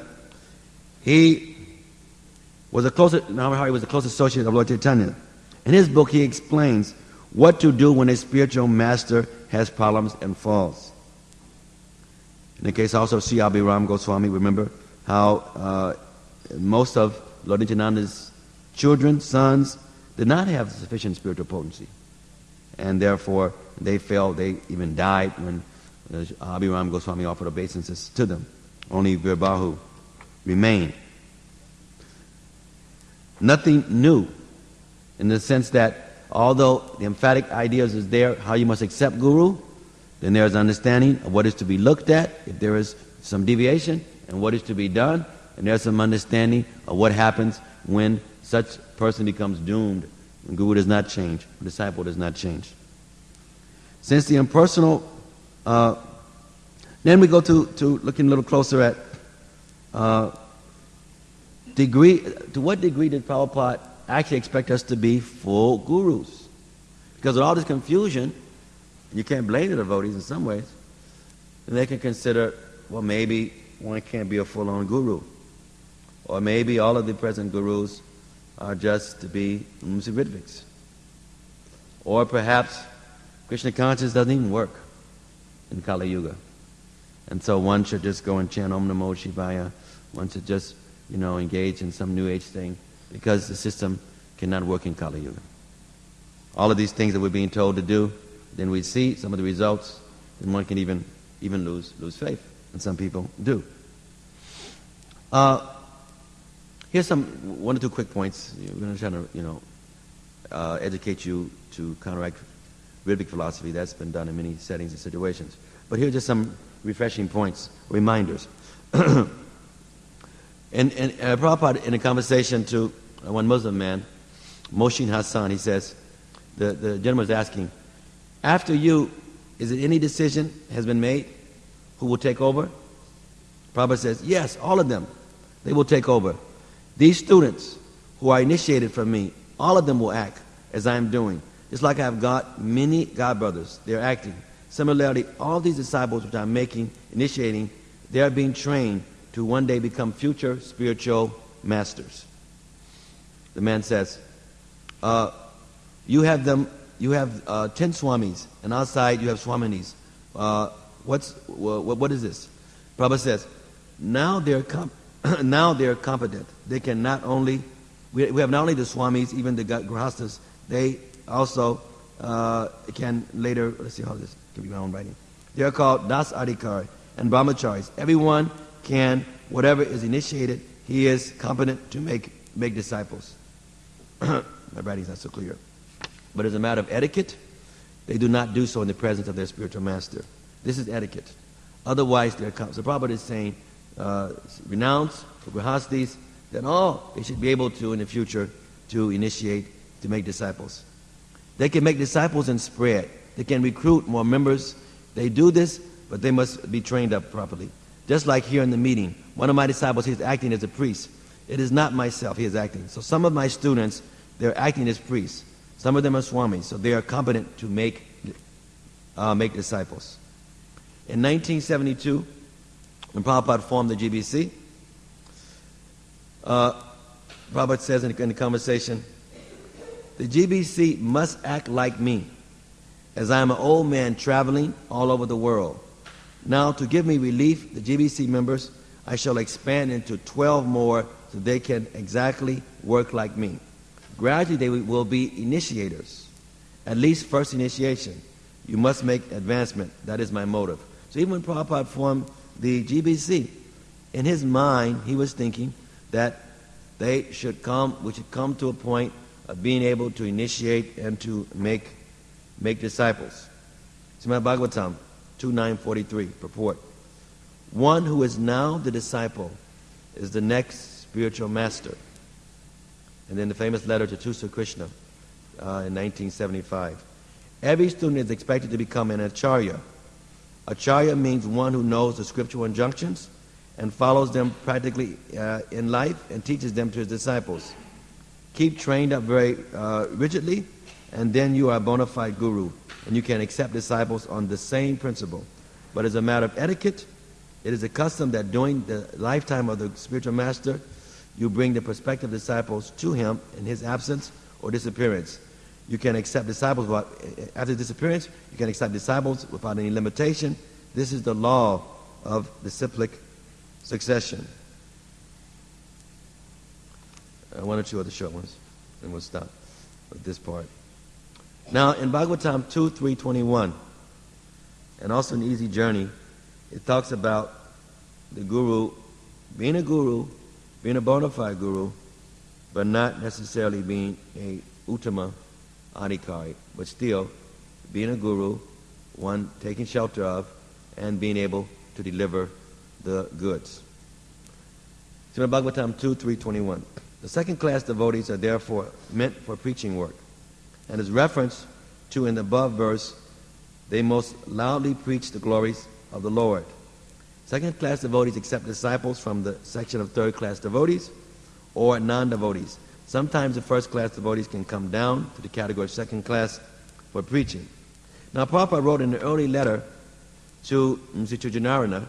Narahari was a close associate of Lord Chaitanya. In his book, he explains what to do when a spiritual master has problems and falls. In the case also of Sri Abhiram Goswami, remember how most of Lord Nityananda's children, sons, did not have sufficient spiritual potency. And therefore, they fell, they even died when Abhiram Goswami offered obeisances to them. Only Virbahu remained. Nothing new, in the sense that although the emphatic ideas is there, how you must accept Guru, then there is understanding of what is to be looked at if there is some deviation, and what is to be done, and there's some understanding of what happens when such person becomes doomed, when Guru does not change, the disciple does not change. Since the impersonal, then we go to looking a little closer at degree. To what degree did Prabhupada actually expect us to be full gurus? Because with all this confusion, you can't blame the devotees in some ways. And they can consider, well, maybe one can't be a full-on guru. Or maybe all of the present gurus are just to be Ritvaks. Or perhaps Krishna consciousness doesn't even work in Kali Yuga. And so one should just go and chant Om Namo Shivaya. One should just, engage in some New Age thing, because the system cannot work in Kali Yuga. All of these things that we're being told to do, then we see some of the results, and one can even even lose faith. And some people do. Here's one or two quick points. We're going to try to, educate you to counteract rhythmic philosophy. That's been done in many settings and situations. But here are just some refreshing points, reminders. And Prabhupada, in a conversation to one Muslim man, Moshin Hassan, he says, the gentleman is asking, after you, is it any decision has been made who will take over? Prabhupada says, yes, all of them. They will take over. These students who are initiated from me, all of them will act as I am doing. Just like I have got many godbrothers, they're acting. Similarly, all these disciples which I'm initiating, they are being trained to one day become future spiritual masters. The man says, you have 10 swamis, and outside you have swaminis. What is this? Prabhupada says, now they're competent. They can not only, we have not only the swamis, even the grihastas, they also can later, let's see how this can be my own writing. They are called Das Adhikar and Brahmacharis. Everyone can, whatever is initiated, he is competent to make disciples. My writing's not so clear. But as a matter of etiquette, they do not do so in the presence of their spiritual master. This is etiquette. Otherwise, so Prabhupada is saying, renounce for grihastis, then they should be able to, in the future, to initiate, to make disciples. They can make disciples and spread. They can recruit more members. They do this, but they must be trained up properly. Just like here in the meeting, one of my disciples, he's acting as a priest. It is not myself he is acting. So some of my students, they're acting as priests. Some of them are swamis, so they are competent to make disciples. In 1972, when Prabhupada formed the GBC, Prabhupada says in the conversation, the GBC must act like me, as I am an old man traveling all over the world. Now, to give me relief, the GBC members, I shall expand into 12 more so they can exactly work like me. Gradually, they will be initiators. At least first initiation. You must make advancement. That is my motive. So even when Prabhupada formed the GBC, in his mind, he was thinking that we should come to a point of being able to initiate and to make disciples. Srimad Bhagavatam 2.9.43, purport. One who is now the disciple is the next spiritual master. And then the famous letter to Tusa Krishna in 1975. Every student is expected to become an acharya. Acharya means one who knows the scriptural injunctions and follows them practically in life and teaches them to his disciples. Keep trained up very rigidly, and then you are a bona fide guru, and you can accept disciples on the same principle. But as a matter of etiquette, it is a custom that during the lifetime of the spiritual master, you bring the prospective disciples to him in his absence or disappearance. You can accept disciples after disappearance. You can accept disciples without any limitation. This is the law of disciplic succession. One or two other short ones, and we'll stop with this part. Now, in Bhagavatam 2.3.21, and also in Easy Journey, it talks about the guru, being a bona fide guru, but not necessarily being a uttama adhikari, but still being a guru, one taking shelter of, and being able to deliver the goods. Srimad Bhagavatam 2.3.21. The second class devotees are therefore meant for preaching work, and is referenced to in the above verse, they most loudly preach the glories of the Lord. Second class devotees accept disciples from the section of third class devotees or non-devotees. Sometimes the first class devotees can come down to the category of second class for preaching. Now Prabhupada wrote in an early letter to Janardana,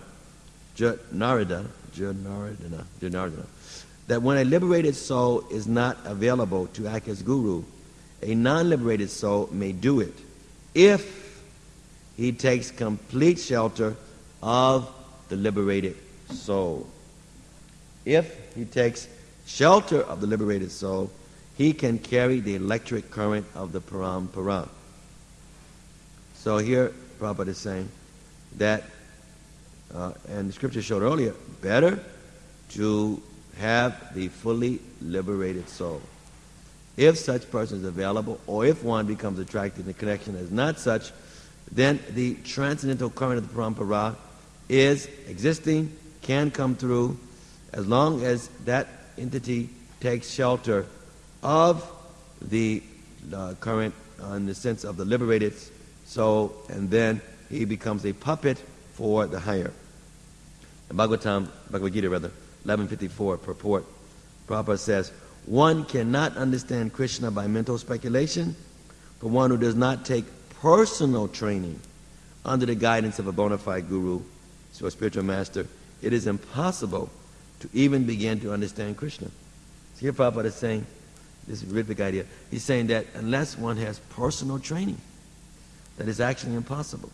that when a liberated soul is not available to act as guru, a non-liberated soul may do it if he takes complete shelter of the liberated soul. If he takes shelter of the liberated soul, he can carry the electric current of the parampara. So here Prabhupada is saying that and the scripture showed earlier, better to have the fully liberated soul. If such person is available, or if one becomes attracted and the connection is not such, then the transcendental current of the parampara is existing, can come through, as long as that entity takes shelter of the current in the sense of the liberated soul, and then he becomes a puppet for the higher. In Bhagavad Gita, 1154, purport, Prabhupada says, one cannot understand Krishna by mental speculation. For one who does not take personal training under the guidance of a bona fide guru, so a spiritual master, it is impossible to even begin to understand Krishna. So here Prabhupada is saying, this is a terrific idea, he's saying that unless one has personal training, that is actually impossible.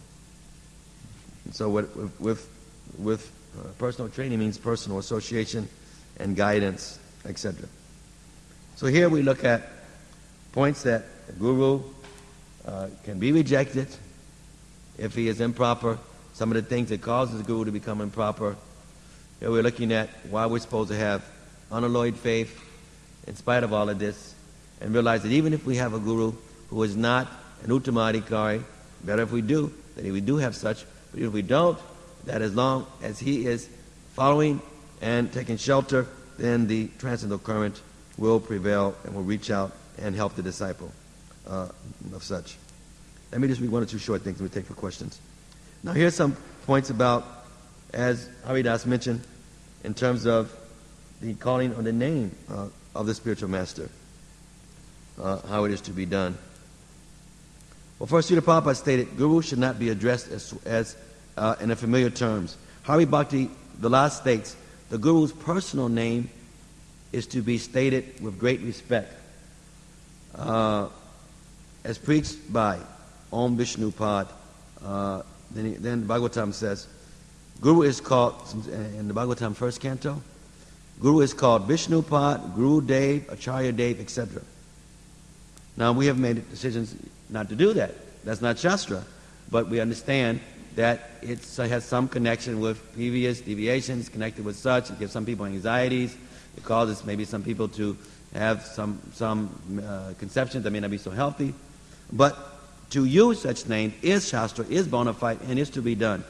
And so with personal training means personal association and guidance, etc. So here we look at points that the guru can be rejected if he is improper, some of the things that causes the guru to become improper. Here we're looking at why we're supposed to have unalloyed faith in spite of all of this, and realize that even if we have a guru who is not an Uttamadhikari, better if we do, that we do have such, but if we don't, that as long as he is following and taking shelter, then the transcendental current will prevail and will reach out and help the disciple of such. Let me just read one or two short things and we take for questions. Now here's some points about, as Haridas mentioned, in terms of the calling on the name of the spiritual master, how it is to be done. Well, first, Srila Prabhupada stated, Guru should not be addressed as in a familiar terms. Hari Bhakti Vilas states, the Guru's personal name is to be stated with great respect. As preached by Om Vishnu Pad, then Bhagavatam says, Guru is called, in the Bhagavatam first canto, Guru is called Vishnu Pad, Guru Dev, Acharya Dev, etc. Now we have made decisions not to do that. That's not Shastra. But we understand that it has some connection with previous deviations connected with such. It gives some people anxieties. It causes maybe some people to have some conceptions that may not be so healthy. But to use such name is Shastra, is bona fide, and is to be done.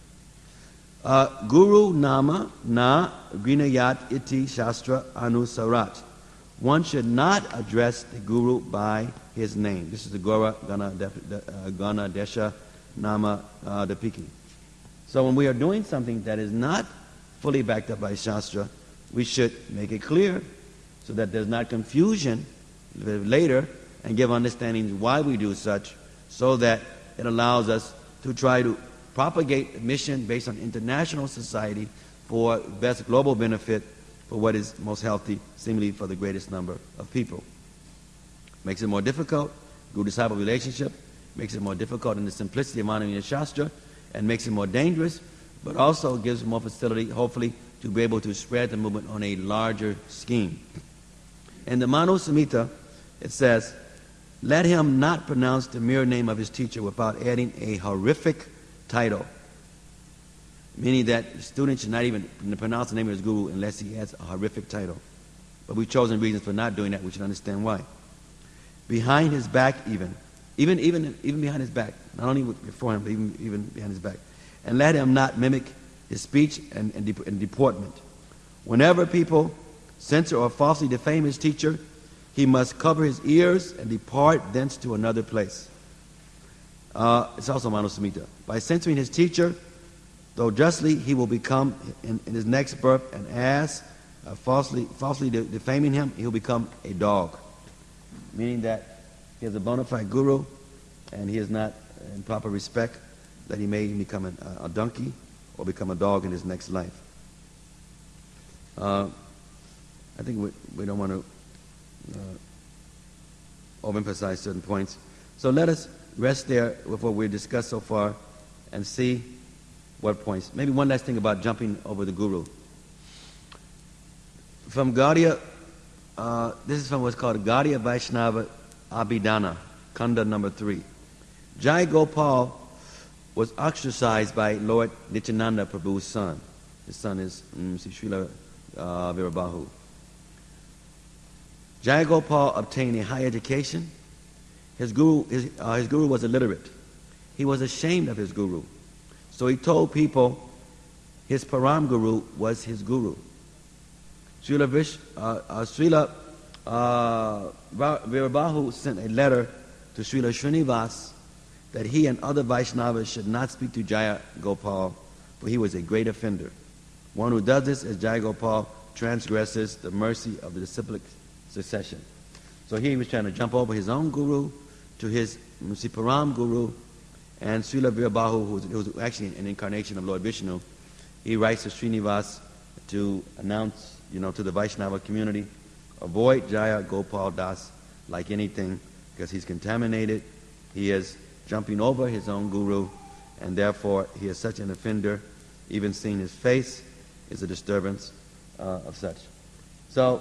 Guru Nama Na Grinayat Iti Shastra Anusarat. One should not address the Guru by his name. This is the Gora Gana Desha Nama Dapiki. So when we are doing something that is not fully backed up by Shastra, we should make it clear so that there's not confusion later, and give understanding why we do such, so that it allows us to try to propagate the mission based on international society for best global benefit, for what is most healthy, seemingly for the greatest number of people. Makes it more difficult, guru-disciple relationship, makes it more difficult in the simplicity of honoring the Shastra, and makes it more dangerous, but also gives more facility, hopefully, to be able to spread the movement on a larger scheme. In the Manu Samhita, it says, let him not pronounce the mere name of his teacher without adding a horrific title. Meaning that the student should not even pronounce the name of his guru unless he has a horrific title. But we've chosen reasons for not doing that. We should understand why. Behind his back even behind his back, not only before him, but even behind his back. And let him not mimic his speech and deportment. Whenever people censor or falsely defame his teacher, he must cover his ears and depart thence to another place. It's also Manu Samhita. By censoring his teacher, though justly, he will become in his next birth an ass. Falsely defaming him, he'll become a dog. Meaning that he is a bona fide guru, and he is not in proper respect, that he may become a donkey or become a dog in his next life. I think we don't want to overemphasize certain points. So let us rest there with what we've discussed so far and see what points. Maybe one last thing about jumping over the guru. From Gaudiya, this is from what's called Gaudiya Vaishnava Abhidhana, Kanda number 3. Jai Gopal was ostracized by Lord Nityananda Prabhu's son. His son is Srila Virabahu. Jayagopal obtained a high education. His guru was illiterate. He was ashamed of his guru. So he told people his Param Guru was his guru. Srila Virabahu sent a letter to Srila Srinivas that he and other Vaishnavas should not speak to Jaya Gopal, for he was a great offender. One who does this as Jaya Gopal transgresses the mercy of the disciplic succession. So here he was trying to jump over his own guru to his Param Guru, and Srila Virabahu, who was actually an incarnation of Lord Vishnu, he writes to Srinivas to announce, to the Vaishnava community, avoid Jaya Gopal Das like anything, because he's contaminated, he is jumping over his own guru, and therefore he is such an offender. Even seeing his face is a disturbance of such. So,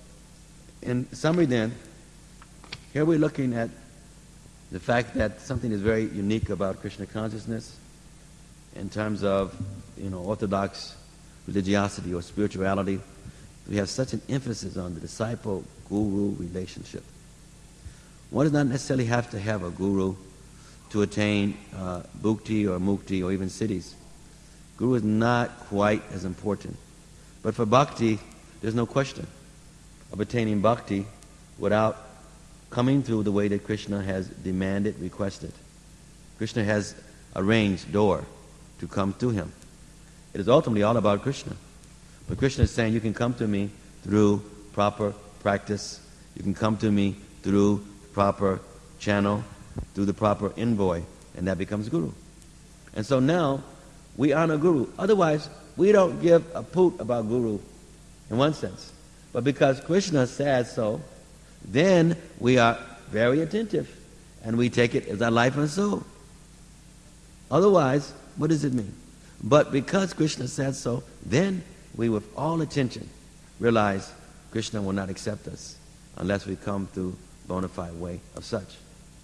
in summary then, here we're looking at the fact that something is very unique about Krishna consciousness in terms of, orthodox religiosity or spirituality. We have such an emphasis on the disciple-guru relationship. One does not necessarily have to have a guru to attain bhukti or mukti or even siddhis. Guru is not quite as important. But for bhakti, there's no question of attaining bhakti without coming through the way that Krishna has demanded, requested. Krishna has arranged door to come to him. It is ultimately all about Krishna. But Krishna is saying, you can come to me through proper practice. You can come to me through proper channel, through the proper envoy, and that becomes Guru. And so now, we honor Guru. Otherwise, we don't give a poot about Guru in one sense. But because Krishna says so, then we are very attentive, and we take it as our life and soul. Otherwise, what does it mean? But because Krishna said so, then we with all attention realize Krishna will not accept us unless we come through bona fide way of such.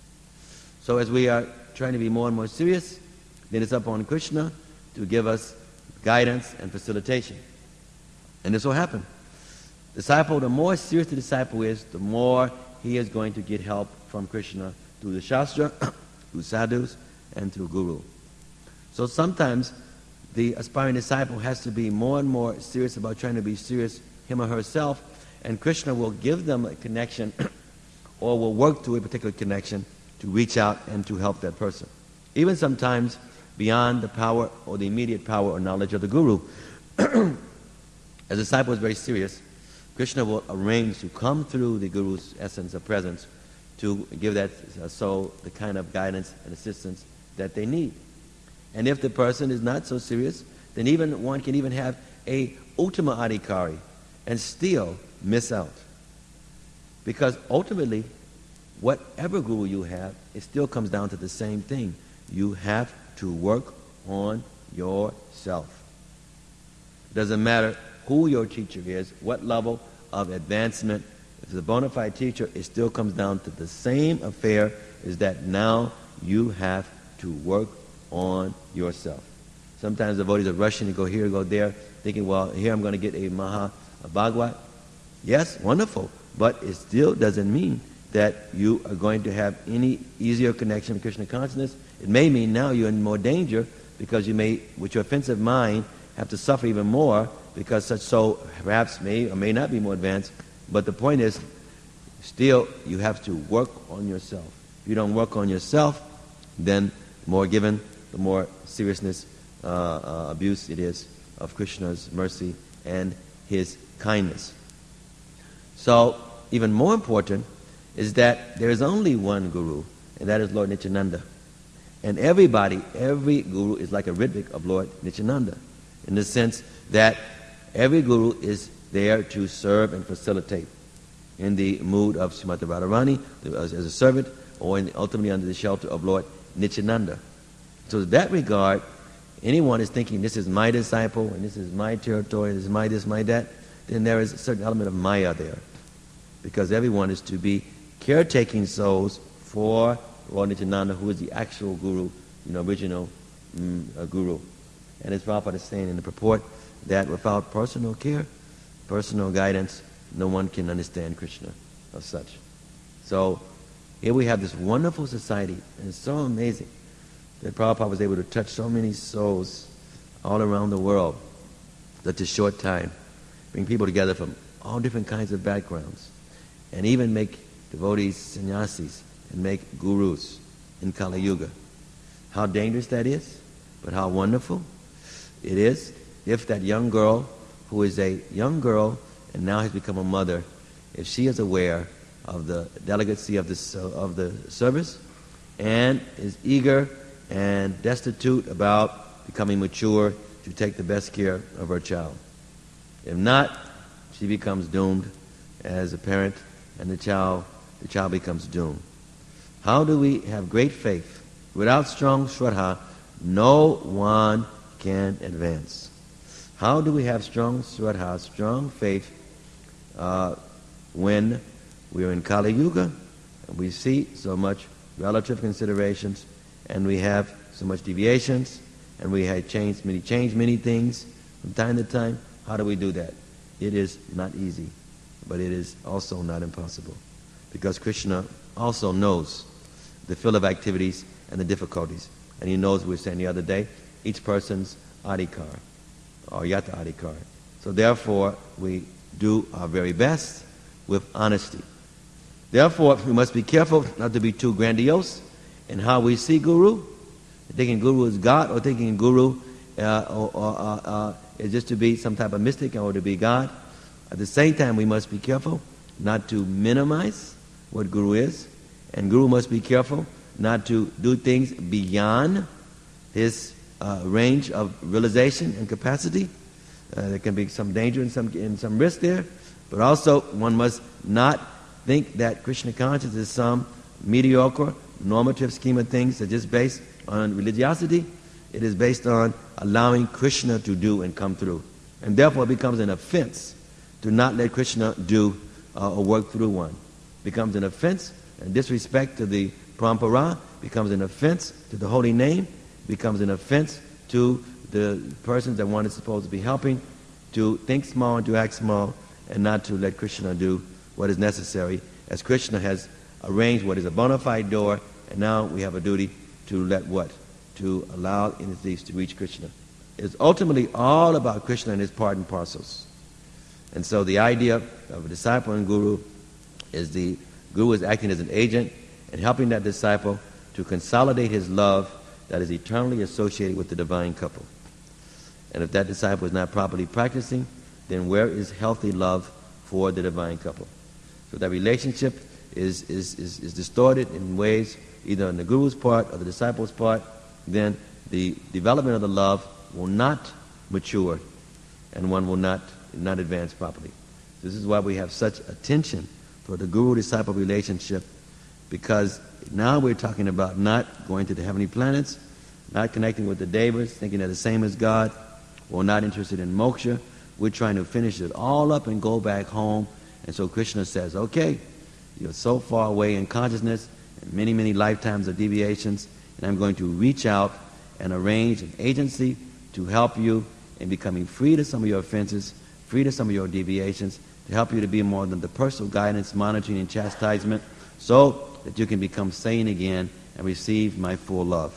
So as we are trying to be more and more serious, then it's up on Krishna to give us guidance and facilitation. And this will happen. The more serious the disciple is, the more he is going to get help from Krishna through the Shastra, through sadhus, and through Guru. So sometimes the aspiring disciple has to be more and more serious about trying to be serious him or herself, and Krishna will give them a connection or will work to a particular connection to reach out and to help that person. Even sometimes beyond the power or the immediate power or knowledge of the Guru. As a disciple is very serious, Krishna will arrange to come through the Guru's essence of presence to give that soul the kind of guidance and assistance that they need. And if the person is not so serious, then even one can even have a Uttama Adhikari and still miss out. Because ultimately, whatever Guru you have, it still comes down to the same thing. You have to work on yourself. It doesn't matter who your teacher is, what level of advancement. If it's a bona fide teacher, it still comes down to the same affair, is that now you have to work on yourself. Sometimes the devotees are rushing to go here, go there, thinking, well, here I'm going to get a Bhagavad. Yes, wonderful, but it still doesn't mean that you are going to have any easier connection with Krishna consciousness. It may mean now you're in more danger because you may, with your offensive mind, have to suffer even more because such soul perhaps may or may not be more advanced. But the point is, still you have to work on yourself. If you don't work on yourself, then the more given, the more seriousness, abuse it is of Krishna's mercy and his kindness. So, even more important is that there is only one Guru, and that is Lord Nityananda. And every Guru is like a Ritvik of Lord Nityananda, in the sense that every Guru is there to serve and facilitate in the mood of Srimati Radharani as a servant, or ultimately under the shelter of Lord Nityananda. So in that regard, anyone is thinking, this is my disciple, and this is my territory, this is my this, my that, then there is a certain element of Maya there. Because everyone is to be caretaking souls for Lord Nityananda, who is the actual Guru, original guru. And as Prabhupada is saying in the purport, that without personal care, personal guidance, no one can understand Krishna as such. So here we have this wonderful society, and it's so amazing that Prabhupada was able to touch so many souls all around the world in such a short time, bring people together from all different kinds of backgrounds, and even make devotees sannyasis and make gurus in Kali Yuga. How dangerous that is, but how wonderful it is if that young girl, who is a young girl and now has become a mother, if she is aware of the delicacy of the service and is eager and destitute about becoming mature to take the best care of her child. If not, she becomes doomed as a parent, and the child becomes doomed. How do we have great faith? Without strong shraddha, no one can advance. How do we have strong shraddha, strong faith, when we are in Kali Yuga and we see so much relative considerations, and we have so much deviations, and we have changed many things from time to time? How do we do that? It is not easy, but it is also not impossible, because Krishna also knows the field of activities and the difficulties, and he knows, we were saying the other day, each person's adhikar, or yata adhikar. So therefore, we do our very best with honesty. Therefore, we must be careful not to be too grandiose in how we see Guru, thinking Guru is God, or thinking Guru is just to be some type of mystic or to be God. At the same time, we must be careful not to minimize what Guru is, and Guru must be careful not to do things beyond his range of realization and capacity. There can be some danger and some risk there, but also one must not think that Krishna consciousness is some mediocre, normative scheme of things that's just based on religiosity. It is based on allowing Krishna to do and come through. And therefore it becomes an offense to not let Krishna do or work through one. It becomes an offense and disrespect to the parampara, becomes an offense to the holy name, becomes an offense to the persons that one is supposed to be helping, to think small and to act small, and not to let Krishna do what is necessary, as Krishna has arranged what is a bona fide door, and now we have a duty to let what? To allow entities to reach Krishna. It's ultimately all about Krishna and his part and parcels. And so the idea of a disciple and guru is the guru is acting as an agent and helping that disciple to consolidate his love that is eternally associated with the divine couple. And if that disciple is not properly practicing, then where is healthy love for the divine couple? So that relationship is distorted in ways, either on the guru's part or the disciple's part, then the development of the love will not mature and one will not advance properly. This is why we have such attention for the guru-disciple relationship, because now we're talking about not going to the heavenly planets, not connecting with the devas, thinking they're the same as God. We're not interested in moksha. We're trying to finish it all up and go back home. And so Krishna says, okay, you're so far away in consciousness and many, many lifetimes of deviations, and I'm going to reach out and arrange an agency to help you in becoming free to some of your offenses, free to some of your deviations, to help you to be more than the personal guidance, monitoring, and chastisement, so that you can become sane again and receive my full love.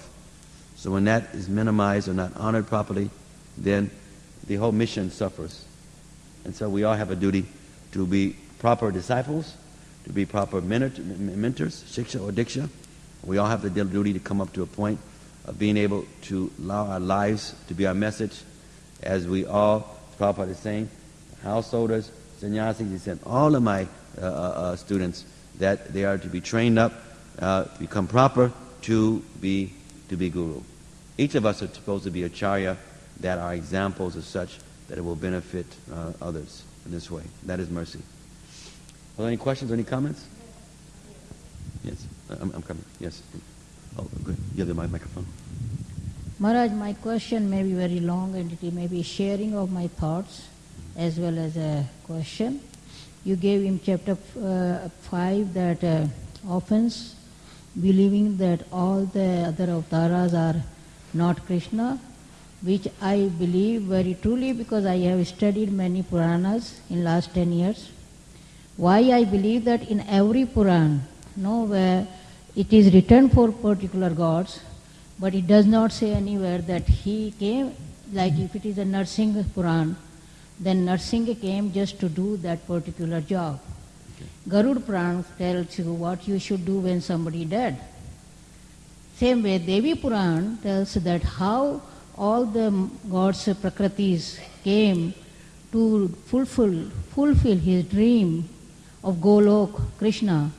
So when that is minimized or not honored properly, then the whole mission suffers. And so we all have a duty to be proper disciples, to be proper mentors, shiksha or diksha. We all have the duty to come up to a point of being able to allow our lives to be our message, as we all, Prabhupada is saying, householders, sannyasis, he said, all of my students, that they are to be trained up, become proper to be guru. Each of us are supposed to be acharya that are examples of such that it will benefit others in this way. That is mercy. Are there any questions or any comments? Yes, I'm coming. Yes. Oh, good. You have the microphone. Maharaj, my question may be very long and it may be sharing of my thoughts as well as a question. You gave in chapter 5 that offense, believing that all the other avatars are not Krishna, which I believe very truly because I have studied many Puranas in last 10 years. Why I believe that in every Puran, where it is written for particular gods, but it does not say anywhere that he came, like if it is a Narsingha Puran, then Narsingha came just to do that particular job. Garud Puran tells you what you should do when somebody dead. Same way, Devi Puran tells that how all the gods' Prakritis came to fulfill his dream of Golok, Krishna,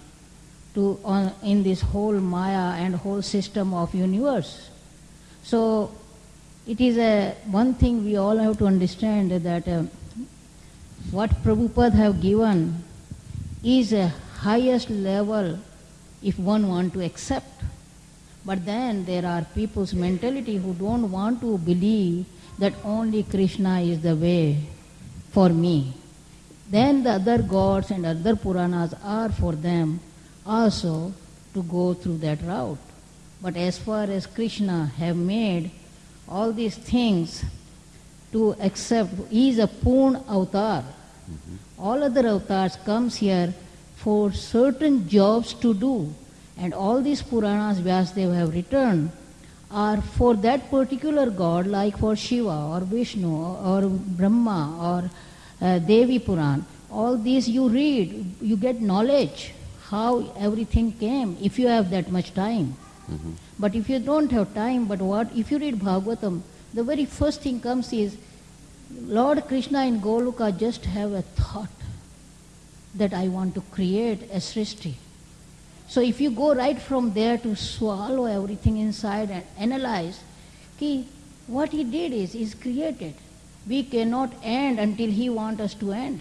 in this whole Maya and whole system of universe. So it is one thing we all have to understand that what Prabhupada have given is a highest level if one want to accept. But then there are people's mentality who don't want to believe that only Krishna is the way for me. Then the other gods and other Puranas are for them also to go through that route. But as far as Krishna have made all these things to accept, he is a Purna avatar. All other avatars comes here for certain jobs to do. And all these Puranas Vyasadeva have written are for that particular god, like for Shiva or Vishnu or Brahma or Devi Puran. All these you read, you get knowledge how everything came if you have that much time. But if you don't have time, if you read Bhagavatam, the very first thing comes is Lord Krishna in Goloka just have a thought that I want to create a Srishti. So if you go right from there to swallow everything inside and analyze, what he did is created. We cannot end until he wants us to end.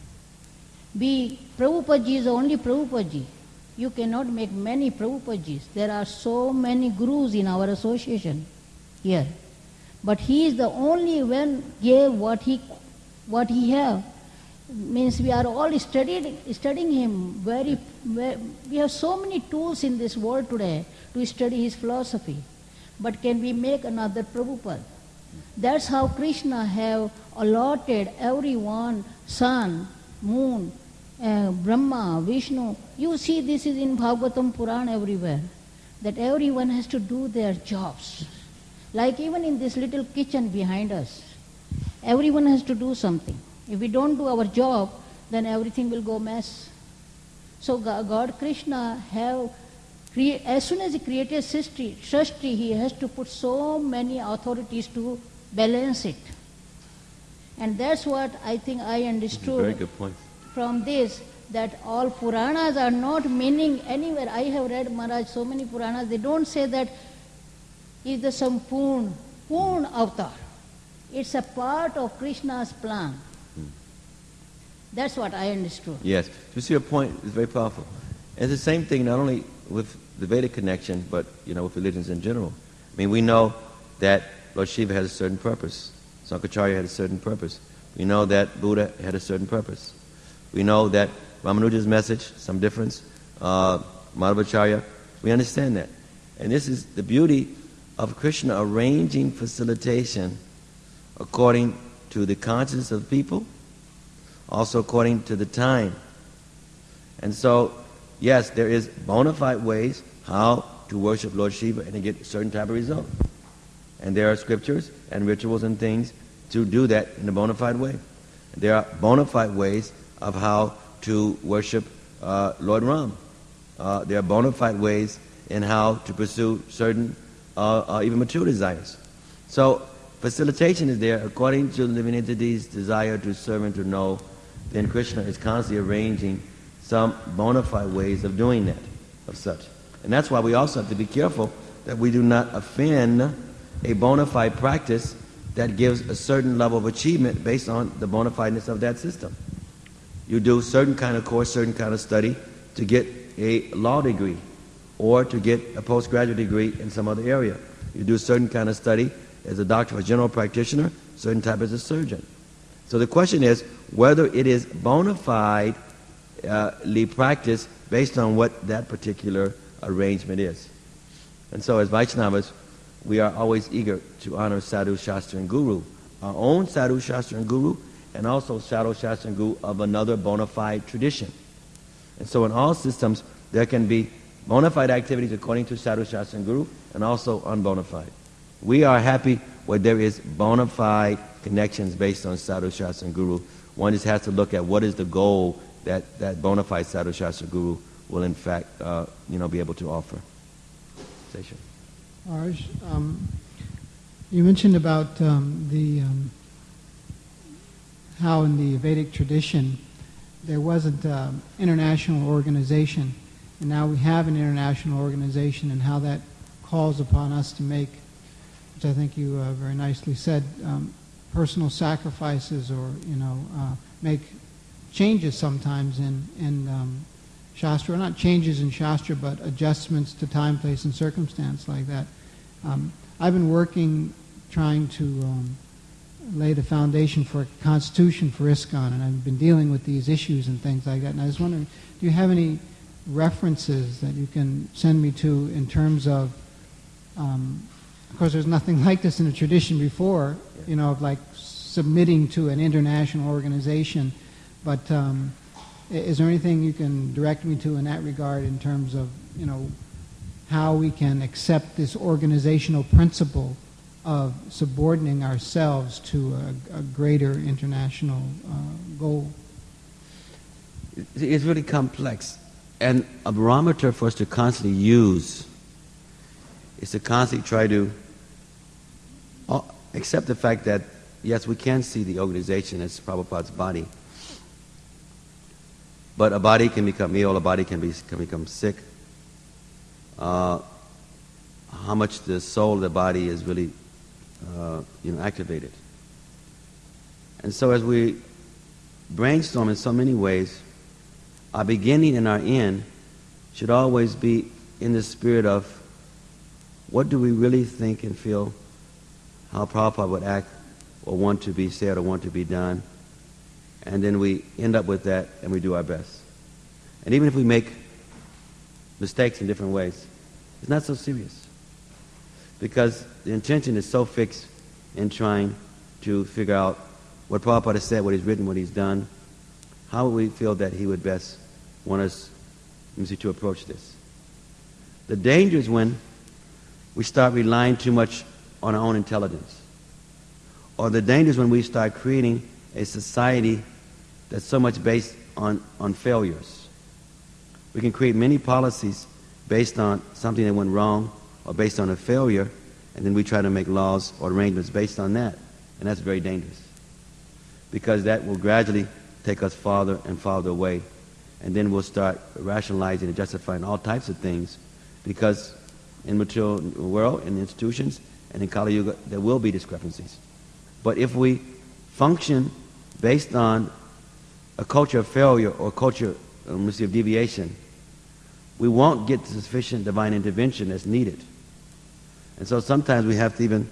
Prabhupada Ji is only Prabhupada Ji. You cannot make many Prabhupada Jis. There are so many gurus in our association here. But he is the only one gave what he have. Means we are all studying him we have so many tools in this world today to study his philosophy. But can we make another Prabhupada? That's how Krishna have allotted everyone, sun, moon, Brahma, Vishnu. You see this is in Bhagavatam Puran everywhere, that everyone has to do their jobs. Like even in this little kitchen behind us, everyone has to do something. If we don't do our job, then everything will go mess. So God Krishna as soon as he created Srishti, he has to put so many authorities to balance it. And that's what I think I understood very good point. From this, that all Puranas are not meaning anywhere. I have read, Maharaj, so many Puranas, they don't say that is the Sampurna avatar. It's a part of Krishna's plan. That's what I understood. Yes. To see your point is very powerful. And it's the same thing not only with the Vedic connection, but with religions in general. I mean, we know that Lord Shiva has a certain purpose. Sankaracharya had a certain purpose. We know that Buddha had a certain purpose. We know that Ramanuja's message, some difference, Madhvacharya, we understand that. And this is the beauty of Krishna arranging facilitation according to the conscience of people, also according to the time. And so, yes, there is bona fide ways how to worship Lord Shiva and to get a certain type of result. And there are scriptures and rituals and things to do that in a bona fide way. There are bona fide ways of how to worship Lord Ram. There are bona fide ways in how to pursue certain even material desires. So facilitation is there according to the living entity's desire to serve and to know. Then Krishna is constantly arranging some bona fide ways of doing that, of such. And that's why we also have to be careful that we do not offend a bona fide practice that gives a certain level of achievement based on the bona fideness of that system. You do certain kind of course, certain kind of study to get a law degree or to get a postgraduate degree in some other area. You do a certain kind of study as a doctor or general practitioner, certain type as a surgeon. So the question is whether it is bona fide-ly practiced based on what that particular arrangement is. And so as Vaishnavas, we are always eager to honor Sadhu, Shastra, and Guru. Our own Sadhu, Shastra, and Guru, and also Sadhu, Shastra, and Guru of another bona fide tradition. And so in all systems, there can be bona fide activities according to Sadhu, Shastra, and Guru, and also unbona fide. We are happy where there is bona fide connections based on Sadhu, Shastra, and Guru. One just has to look at what is the goal that bona fide Sadhu, Shastra, Guru will in fact be able to offer. Session. Raj, you mentioned about how in the Vedic tradition there wasn't an international organization, and now we have an international organization, and how that calls upon us to make, which I think you very nicely said, personal sacrifices, or make changes sometimes in Shastra, not changes in Shastra, but adjustments to time, place, and circumstance like that. I've been working trying to lay the foundation for a constitution for ISKCON, and I've been dealing with these issues and things like that. And I was wondering, do you have any references that you can send me to in terms of course, there's nothing like this in the tradition before, of like submitting to an international organization, but is there anything you can direct me to in that regard in terms of, how we can accept this organizational principle of subordinating ourselves to a greater international goal? It's really complex. And a barometer for us to constantly use is to constantly try to accept the fact that, yes, we can see the organization as Prabhupada's body. But a body can become ill, a body can become sick. How much the soul of the body is really activated. And so as we brainstorm in so many ways, our beginning and our end should always be in the spirit of what do we really think and feel, how Prabhupada would act or want to be said or want to be done. And then we end up with that and we do our best. And even if we make mistakes in different ways, it's not so serious. Because the intention is so fixed in trying to figure out what Prabhupada has said, what he's written, what he's done. How would we feel that he would best want us to approach this? The danger is when we start relying too much on our own intelligence. Or the danger is when we start creating a society that's so much based on failures. We can create many policies based on something that went wrong or based on a failure, and then we try to make laws or arrangements based on that. And that's very dangerous. Because that will gradually take us farther and farther away. And then we'll start rationalizing and justifying all types of things, because in material world, in institutions, and in Kali Yuga, there will be discrepancies. But if we function based on a culture of failure or culture of deviation, we won't get the sufficient divine intervention that's needed. And so sometimes we have to even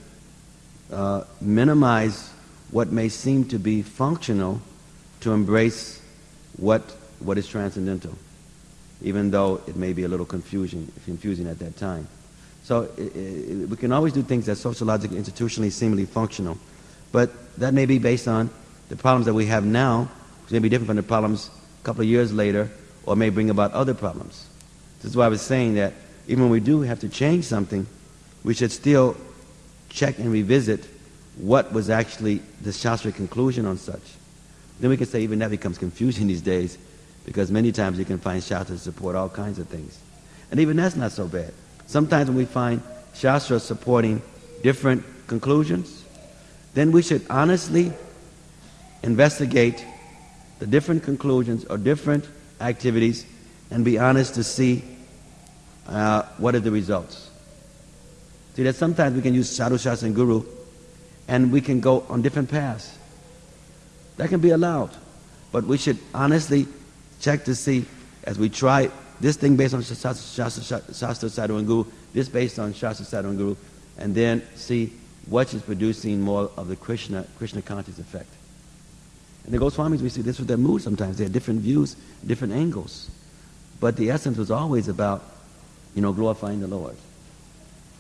minimize what may seem to be functional to embrace what is transcendental, even though it may be a little confusing at that time. So we can always do things that sociologically, institutionally, seemingly functional, but that may be based on the problems that we have now, which may be different from the problems a couple of years later, or may bring about other problems. This is why I was saying that even when we do have to change something, we should still check and revisit what was actually the Shastric conclusion on such. Then we can say even that becomes confusing these days, because many times you can find Shastra support all kinds of things. And even that's not so bad. Sometimes when we find Shastra supporting different conclusions, then we should honestly investigate the different conclusions or different activities and be honest to see what are the results. See, that sometimes we can use Sadhu, Shastra, and Guru, and we can go on different paths. That can be allowed. But we should honestly check to see, as we try this thing based on Shastra, Sadhu, and Guru, this based on Shastra, Sadhu, and Guru, and then see what is producing more of the Krishna conscious effect. And the Goswamis, we see this with their mood sometimes. They have different views, different angles. But the essence was always about, glorifying the Lord.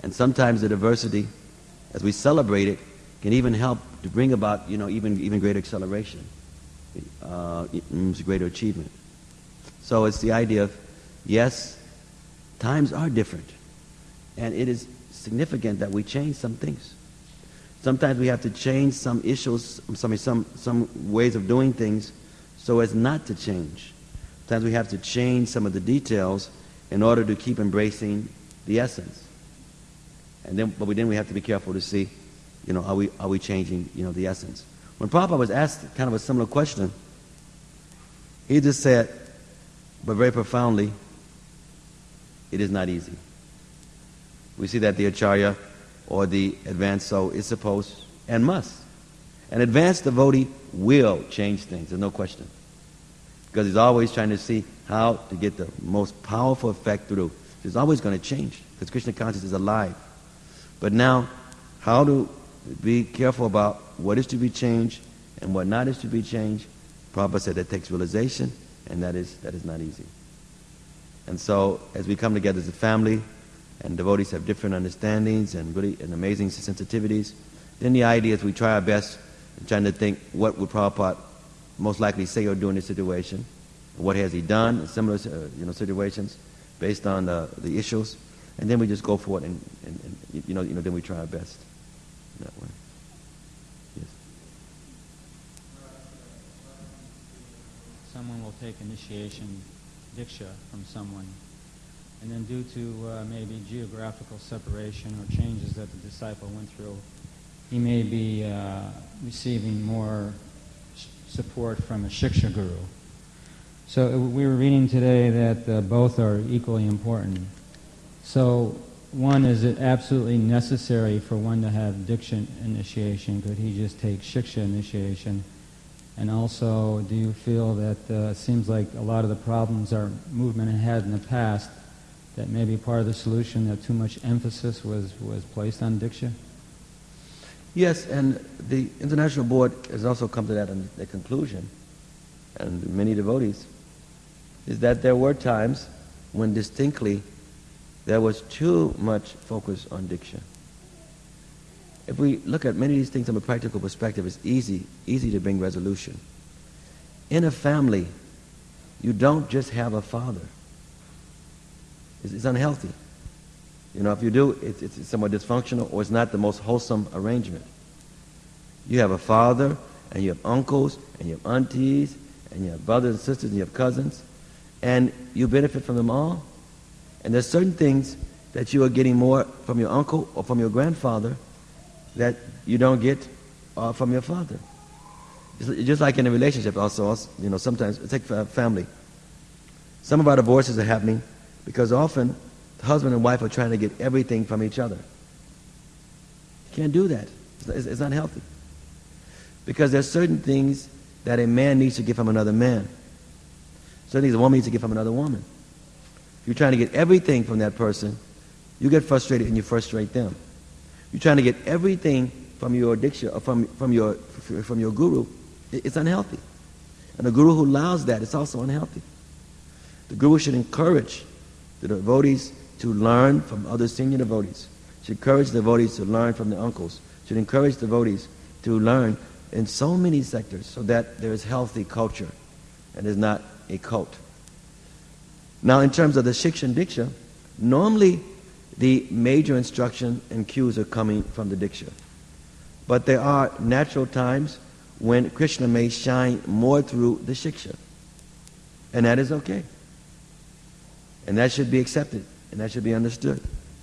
And sometimes the diversity, as we celebrate it, can even help to bring about, even greater acceleration, greater achievement. So it's the idea of, yes, times are different. And it is significant that we change some things. Sometimes we have to change some issues, some ways of doing things so as not to change. Sometimes we have to change some of the details in order to keep embracing the essence. But then we have to be careful to see, are we changing, the essence. When Prabhupada was asked kind of a similar question, he just said, but very profoundly, it is not easy. We see that the Acharya or the advanced soul is supposed and must. An advanced devotee will change things, there's no question. Because he's always trying to see how to get the most powerful effect through. He's always going to change, because Krishna consciousness is alive. But now, how to be careful about what is to be changed and what not is to be changed, Prabhupada said that takes realization, and that is not easy. And so, as we come together as a family, and devotees have different understandings and really amazing sensitivities, then the idea is we try our best in trying to think what would Prabhupada most likely say or do in this situation, what has he done in similar situations based on the issues, and then we just go for it and then we try our best in that way. Yes. Someone will take initiation diksha from someone, and then due to maybe geographical separation or changes that the disciple went through, he may be receiving more support from a Shiksha Guru. So we were reading today that both are equally important. So one, is it absolutely necessary for one to have Diksha initiation? Could he just take Shiksha initiation? And also, do you feel that it seems like a lot of the problems our movement had in the past, that maybe part of the solution that too much emphasis was placed on Diksha? Yes, and the International Board has also come to that conclusion, and many devotees, is that there were times when distinctly there was too much focus on Diksha. If we look at many of these things from a practical perspective, it's easy to bring resolution. In a family, you don't just have a father. It's unhealthy. If you do, it's somewhat dysfunctional, or it's not the most wholesome arrangement. You have a father, and you have uncles, and you have aunties, and you have brothers and sisters, and you have cousins, and you benefit from them all. And there's certain things that you are getting more from your uncle or from your grandfather that you don't get from your father. Just like in a relationship also, sometimes, take family. Some of our divorces are happening because often the husband and wife are trying to get everything from each other. You can't do that. It's not healthy. Because there's certain things that a man needs to get from another man. Certain things a woman needs to get from another woman. If you're trying to get everything from that person, you get frustrated and you frustrate them. You're trying to get everything from your diksha or from your guru, it's unhealthy. And a guru who allows that, it's also unhealthy. The guru should encourage the devotees to learn from other senior devotees. Should encourage the devotees to learn from their uncles. Should encourage devotees to learn in so many sectors so that there is healthy culture and is not a cult. Now, in terms of the Shiksha and Diksha, normally the major instruction and cues are coming from the Diksha. But there are natural times when Krishna may shine more through the Shiksha. And that is okay. And that should be accepted. And that should be understood.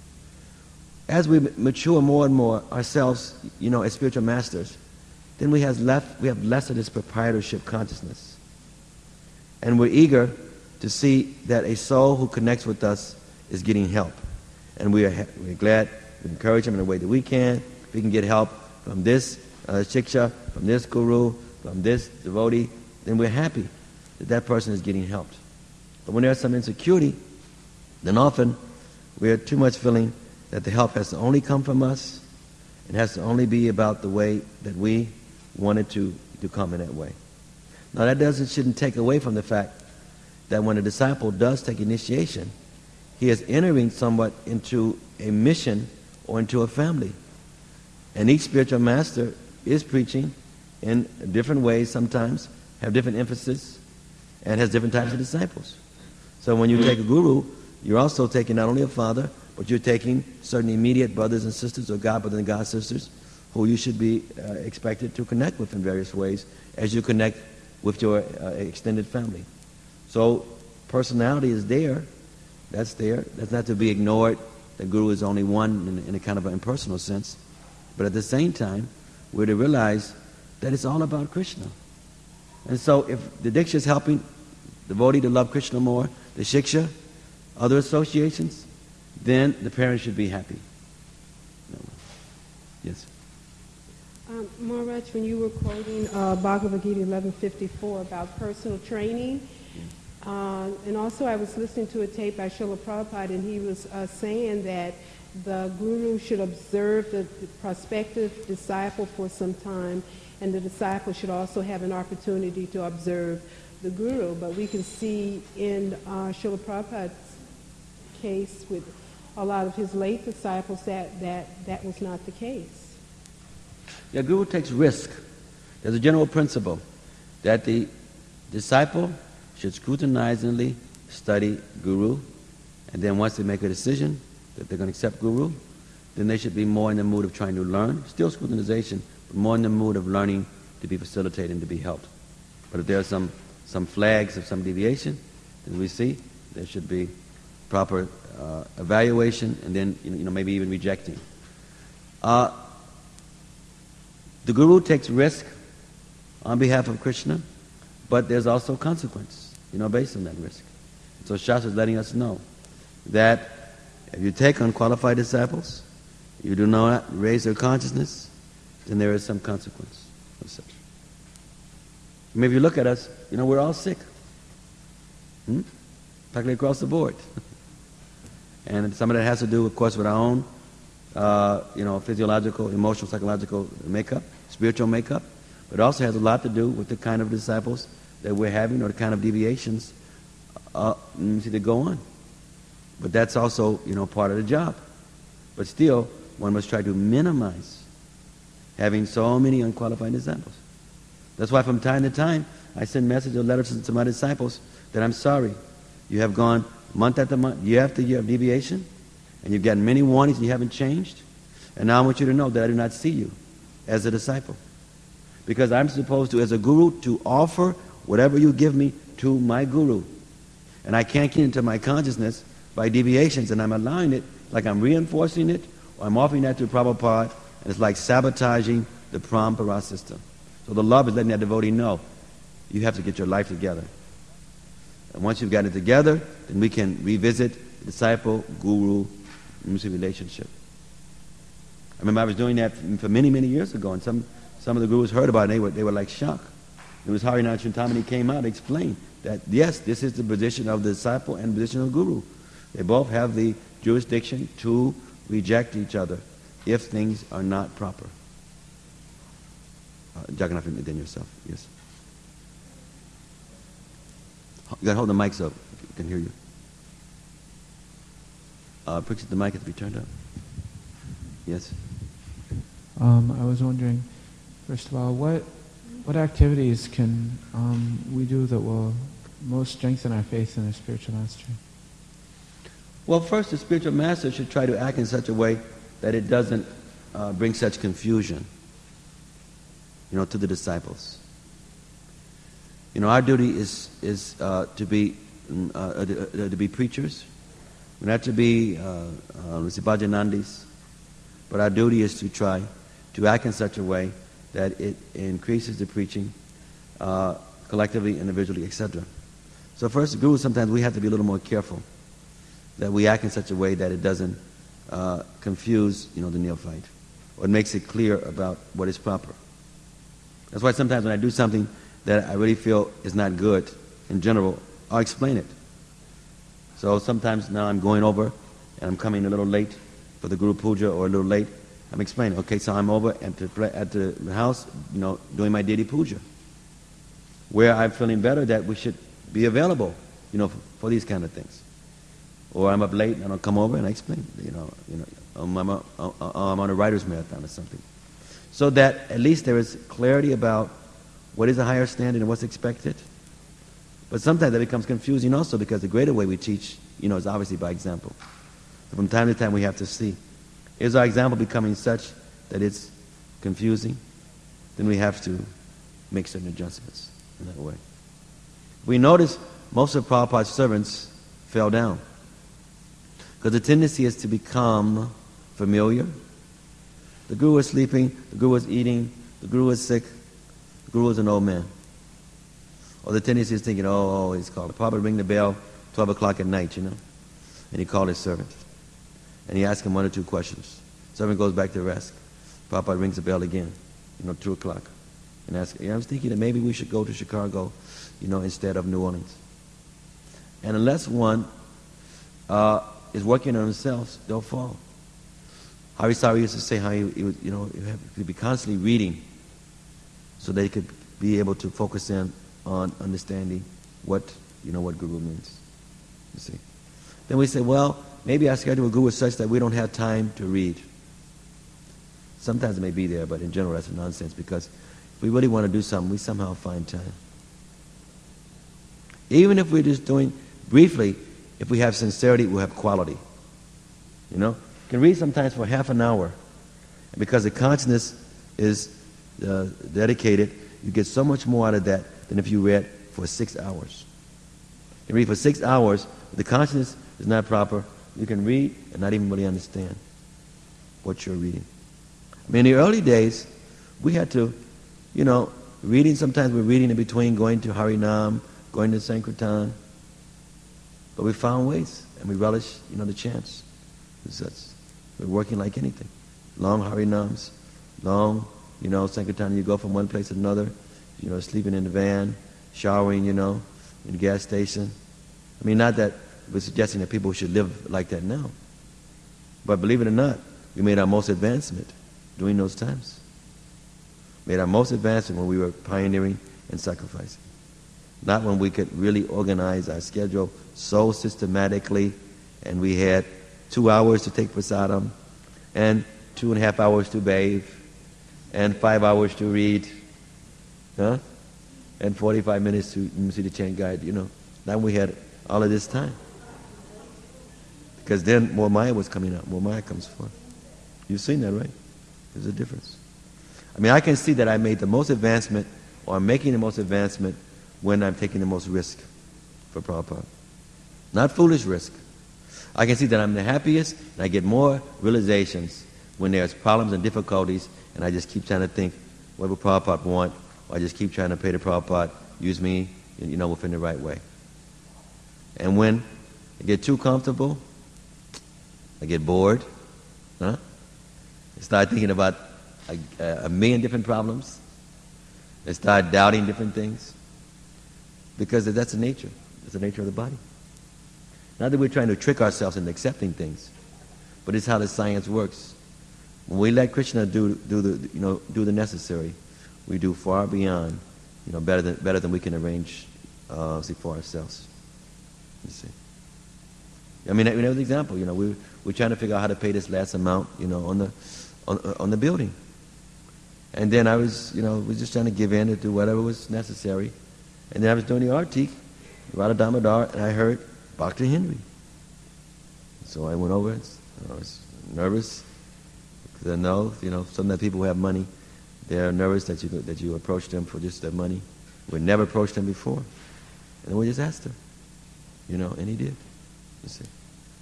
As we mature more and more ourselves, as spiritual masters, then we have less of this proprietorship consciousness. And we're eager to see that a soul who connects with us is getting help. And we're glad to encourage him in the way that we can. If we can get help from this shiksha, from this guru, from this devotee, then we're happy that person is getting helped. But when there's some insecurity, then often we are too much feeling that the help has to only come from us. It has to only be about the way that we wanted to come in that way. Now that shouldn't take away from the fact that when a disciple does take initiation, he is entering somewhat into a mission or into a family. And each spiritual master is preaching in different ways sometimes, have different emphasis, and has different types of disciples. So when you take a guru, you're also taking not only a father, but you're taking certain immediate brothers and sisters, or god brothers and god sisters, who you should be expected to connect with in various ways as you connect with your extended family. So personality is there. That's there. That's not to be ignored. The guru is only one in a kind of an impersonal sense. But at the same time, we're to realize that it's all about Krishna. And so if the Diksha is helping the devotee to love Krishna more, the Shiksha, other associations, then the parents should be happy. Yes. Maharaj, when you were quoting Bhagavad Gita 11:54 about personal training, and also I was listening to a tape by Srila Prabhupada, and he was saying that the guru should observe the prospective disciple for some time, and the disciple should also have an opportunity to observe the guru. But we can see in Srila Prabhupada's case with a lot of his late disciples that was not the case. The guru takes risk. There's a general principle that the disciple should scrutinizingly study guru, and then once they make a decision that they're going to accept guru, then they should be more in the mood of trying to learn, still scrutinization, but more in the mood of learning to be facilitated and to be helped. But if there are some flags of some deviation, then we see there should be proper evaluation, and then maybe even rejecting. The guru takes risk on behalf of Krishna, but there's also consequence, based on that risk. So Shastra is letting us know that if you take unqualified disciples, you do not raise their consciousness, then there is some consequence of such. I mean, if you look at us, we're all sick. Practically across the board. And some of that has to do, of course, with our own, physiological, emotional, psychological makeup, spiritual makeup. But it also has a lot to do with the kind of disciples that we're having, or the kind of deviations that go on. But that's also, part of the job. But still, one must try to minimize having so many unqualified disciples. That's why from time to time, I send messages or letters to my disciples that I'm sorry. You have gone month after month, year after year of deviation, and you've gotten many warnings and you haven't changed. And now I want you to know that I do not see you as a disciple. Because I'm supposed to, as a guru, to offer whatever you give me to my guru. And I can't get into my consciousness by deviations, and I'm allowing it, like I'm reinforcing it, or I'm offering that to Prabhupada, and it's like sabotaging the Parampara system. So the love is letting that devotee know, you have to get your life together. And once you've gotten it together, then we can revisit the disciple-guru relationship. I remember I was doing that for many, many years ago, and some of the gurus heard about it, and they were like shocked. It was Harinath Chintamani came out to explain that, yes, this is the position of the disciple and the position of the guru. They both have the jurisdiction to reject each other if things are not proper. Jagannath, and then yourself, yes. You got to hold the mic so I can hear you. The mic has to be turned up. Yes. I was wondering, first of all, what activities can we do that will most strengthen our faith in our spiritual mastery? Well, first, the spiritual master should try to act in such a way that it doesn't bring such confusion, to the disciples. Our duty is to be preachers. We're not to be bhajanandis, but our duty is to try to act in such a way that it increases the preaching collectively, individually, etc. So first, the guru, sometimes we have to be a little more careful that we act in such a way that it doesn't confuse, the neophyte, or it makes it clear about what is proper. That's why sometimes when I do something that I really feel is not good, in general, I'll explain it. So sometimes now I'm going over and I'm coming a little late for the Guru Puja, or a little late. I'm explaining, okay, so I'm over at the house, doing my deity puja, where I'm feeling better that we should be available, for these kind of things. Or I'm up late and I don't come over and I explain, I'm on a writer's marathon or something. So that at least there is clarity about what is a higher standard and what's expected. But sometimes that becomes confusing also because the greater way we teach, is obviously by example. So from time to time we have to see, is our example becoming such that it's confusing? Then we have to make certain adjustments in that way. We notice most of Prabhupada's servants fell down. Because the tendency is to become familiar. The Guru was sleeping, the Guru was eating, the Guru was sick, the Guru was an old man. Or the tendency is thinking, he's called. Prabhupada ring the bell 12 o'clock at night, And he called his servant. And he asked him 1 or 2 questions. Servant goes back to rest. Prabhupada rings the bell again, 2 o'clock. And asks, I was thinking that maybe we should go to Chicago, instead of New Orleans. And unless one is working on themselves, they'll fall. Harisari used to say how he would, have to be constantly reading so that he could be able to focus in on understanding what Guru means. You see. Then we say, well, maybe our schedule with Guru is such that we don't have time to read. Sometimes it may be there, but in general that's nonsense because if we really want to do something, we somehow find time. Even if we're just doing briefly, if we have sincerity, we'll have quality. You can read sometimes for half an hour. And because the consciousness is dedicated, you get so much more out of that than if you read for 6 hours. You can read for 6 hours, if the consciousness is not proper, you can read and not even really understand what you're reading. In the early days, we had to, reading, sometimes we're reading in between, going to Harinam, going to Sankirtan. But we found ways, and we relish, the chants. We're working like anything. Long Harinams, long, Sankirtan, you go from one place to another, sleeping in the van, showering, in the gas station. Not that we're suggesting that people should live like that now. But believe it or not, we made our most advancement during those times. Made our most advancement when we were pioneering and sacrificing. Not when we could really organize our schedule so systematically and we had 2 hours to take prasadam and 2.5 hours to bathe and 5 hours to read, and 45 minutes to see the chant guide, Now we had all of this time. Because then more Maya was coming out, more Maya comes forth. You've seen that, right? There's a difference. I can see that I made the most advancement, or I'm making the most advancement when I'm taking the most risk for Prabhupada. Not foolish risk. I can see that I'm the happiest, and I get more realizations when there's problems and difficulties, and I just keep trying to think, what will Prabhupada want? Or I just keep trying to pray to Prabhupada, use me, within the right way. And when I get too comfortable, I get bored, I start thinking about a million different problems. I start doubting different things. Because that's the nature. That's the nature of the body. Not that we're trying to trick ourselves into accepting things, but it's how the science works. When we let Krishna do the necessary, we do far beyond, better than we can arrange for ourselves. You see. There was an example. We're trying to figure out how to pay this last amount, on the building. And then I was just trying to give in to do whatever was necessary. And then I was doing the artik, Radha Damodar, and I heard Bhakta Henry. So I went over, and I was nervous, because I know, sometimes people who have money, they're nervous that you approach them for just their money. We never approached them before. And then we just asked him, and he did. You see.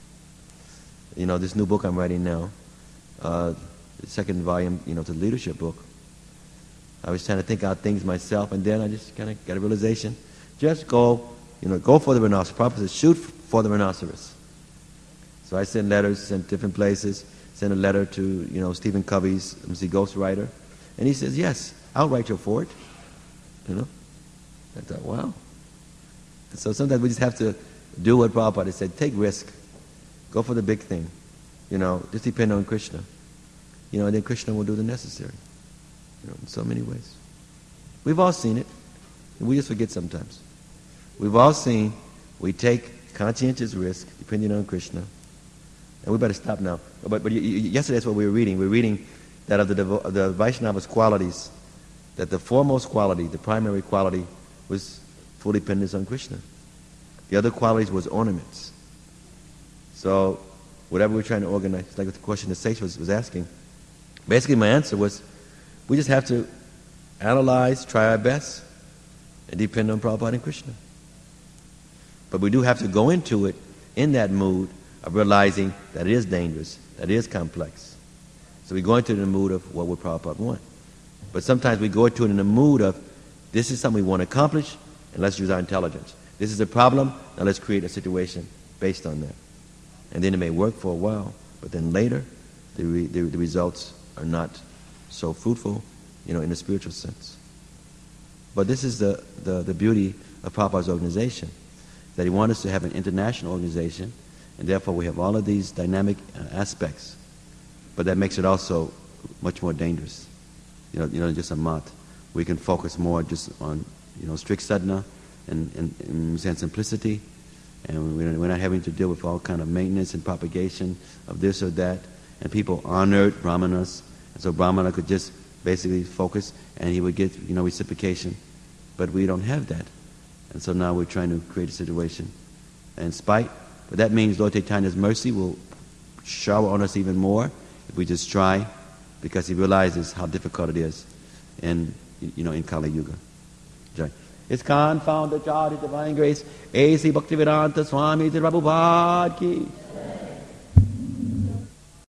This new book I'm writing now, the second volume, the leadership book, I was trying to think out things myself, and then I just kind of got a realization. Just go for the rhinoceros. Prabhupada says, shoot for the rhinoceros. So I sent letters, sent different places, sent a letter to, Stephen Covey's ghostwriter. And he says, yes, I'll write you for it. I thought, wow. So sometimes we just have to do what Prabhupada said. Take risk. Go for the big thing. Just depend on Krishna. And then Krishna will do the necessary. In so many ways. We've all seen it. And we just forget sometimes. We've all seen, we take conscientious risk, depending on Krishna. And we better stop now. But yesterday that's what we were reading. We were reading that of the Vaishnava's qualities, that the foremost quality, the primary quality, was full dependence on Krishna. The other qualities was ornaments. So whatever we're trying to organize, like the question that Sage was asking, basically my answer was, we just have to analyze, try our best, and depend on Prabhupada and Krishna. But we do have to go into it in that mood of realizing that it is dangerous, that it is complex. So we go into the mood of what would Prabhupada want. But sometimes we go into it in the mood of, this is something we want to accomplish, and let's use our intelligence. This is a problem, now let's create a situation based on that. And then it may work for a while, but then later the results are not so fruitful, in the spiritual sense. But this is the beauty of Prabhupada's organization, that he wanted us to have an international organization, and therefore we have all of these dynamic aspects. But that makes it also much more dangerous. Just a mat. We can focus more just on, strict sadhana and simplicity, and we're not having to deal with all kind of maintenance and propagation of this or that. And people honored brahmanas, and so brahmana could just basically focus, and he would get, reciprocation. But we don't have that, and so now we're trying to create a situation. And but that means Lord Chaitanya's mercy will shower on us even more if we just try, because he realizes how difficult it is in Kali Yuga. Jai. ISKCON founder, Charity, Divine Grace, A.C. Bhaktivedanta Swami Prabhupada ki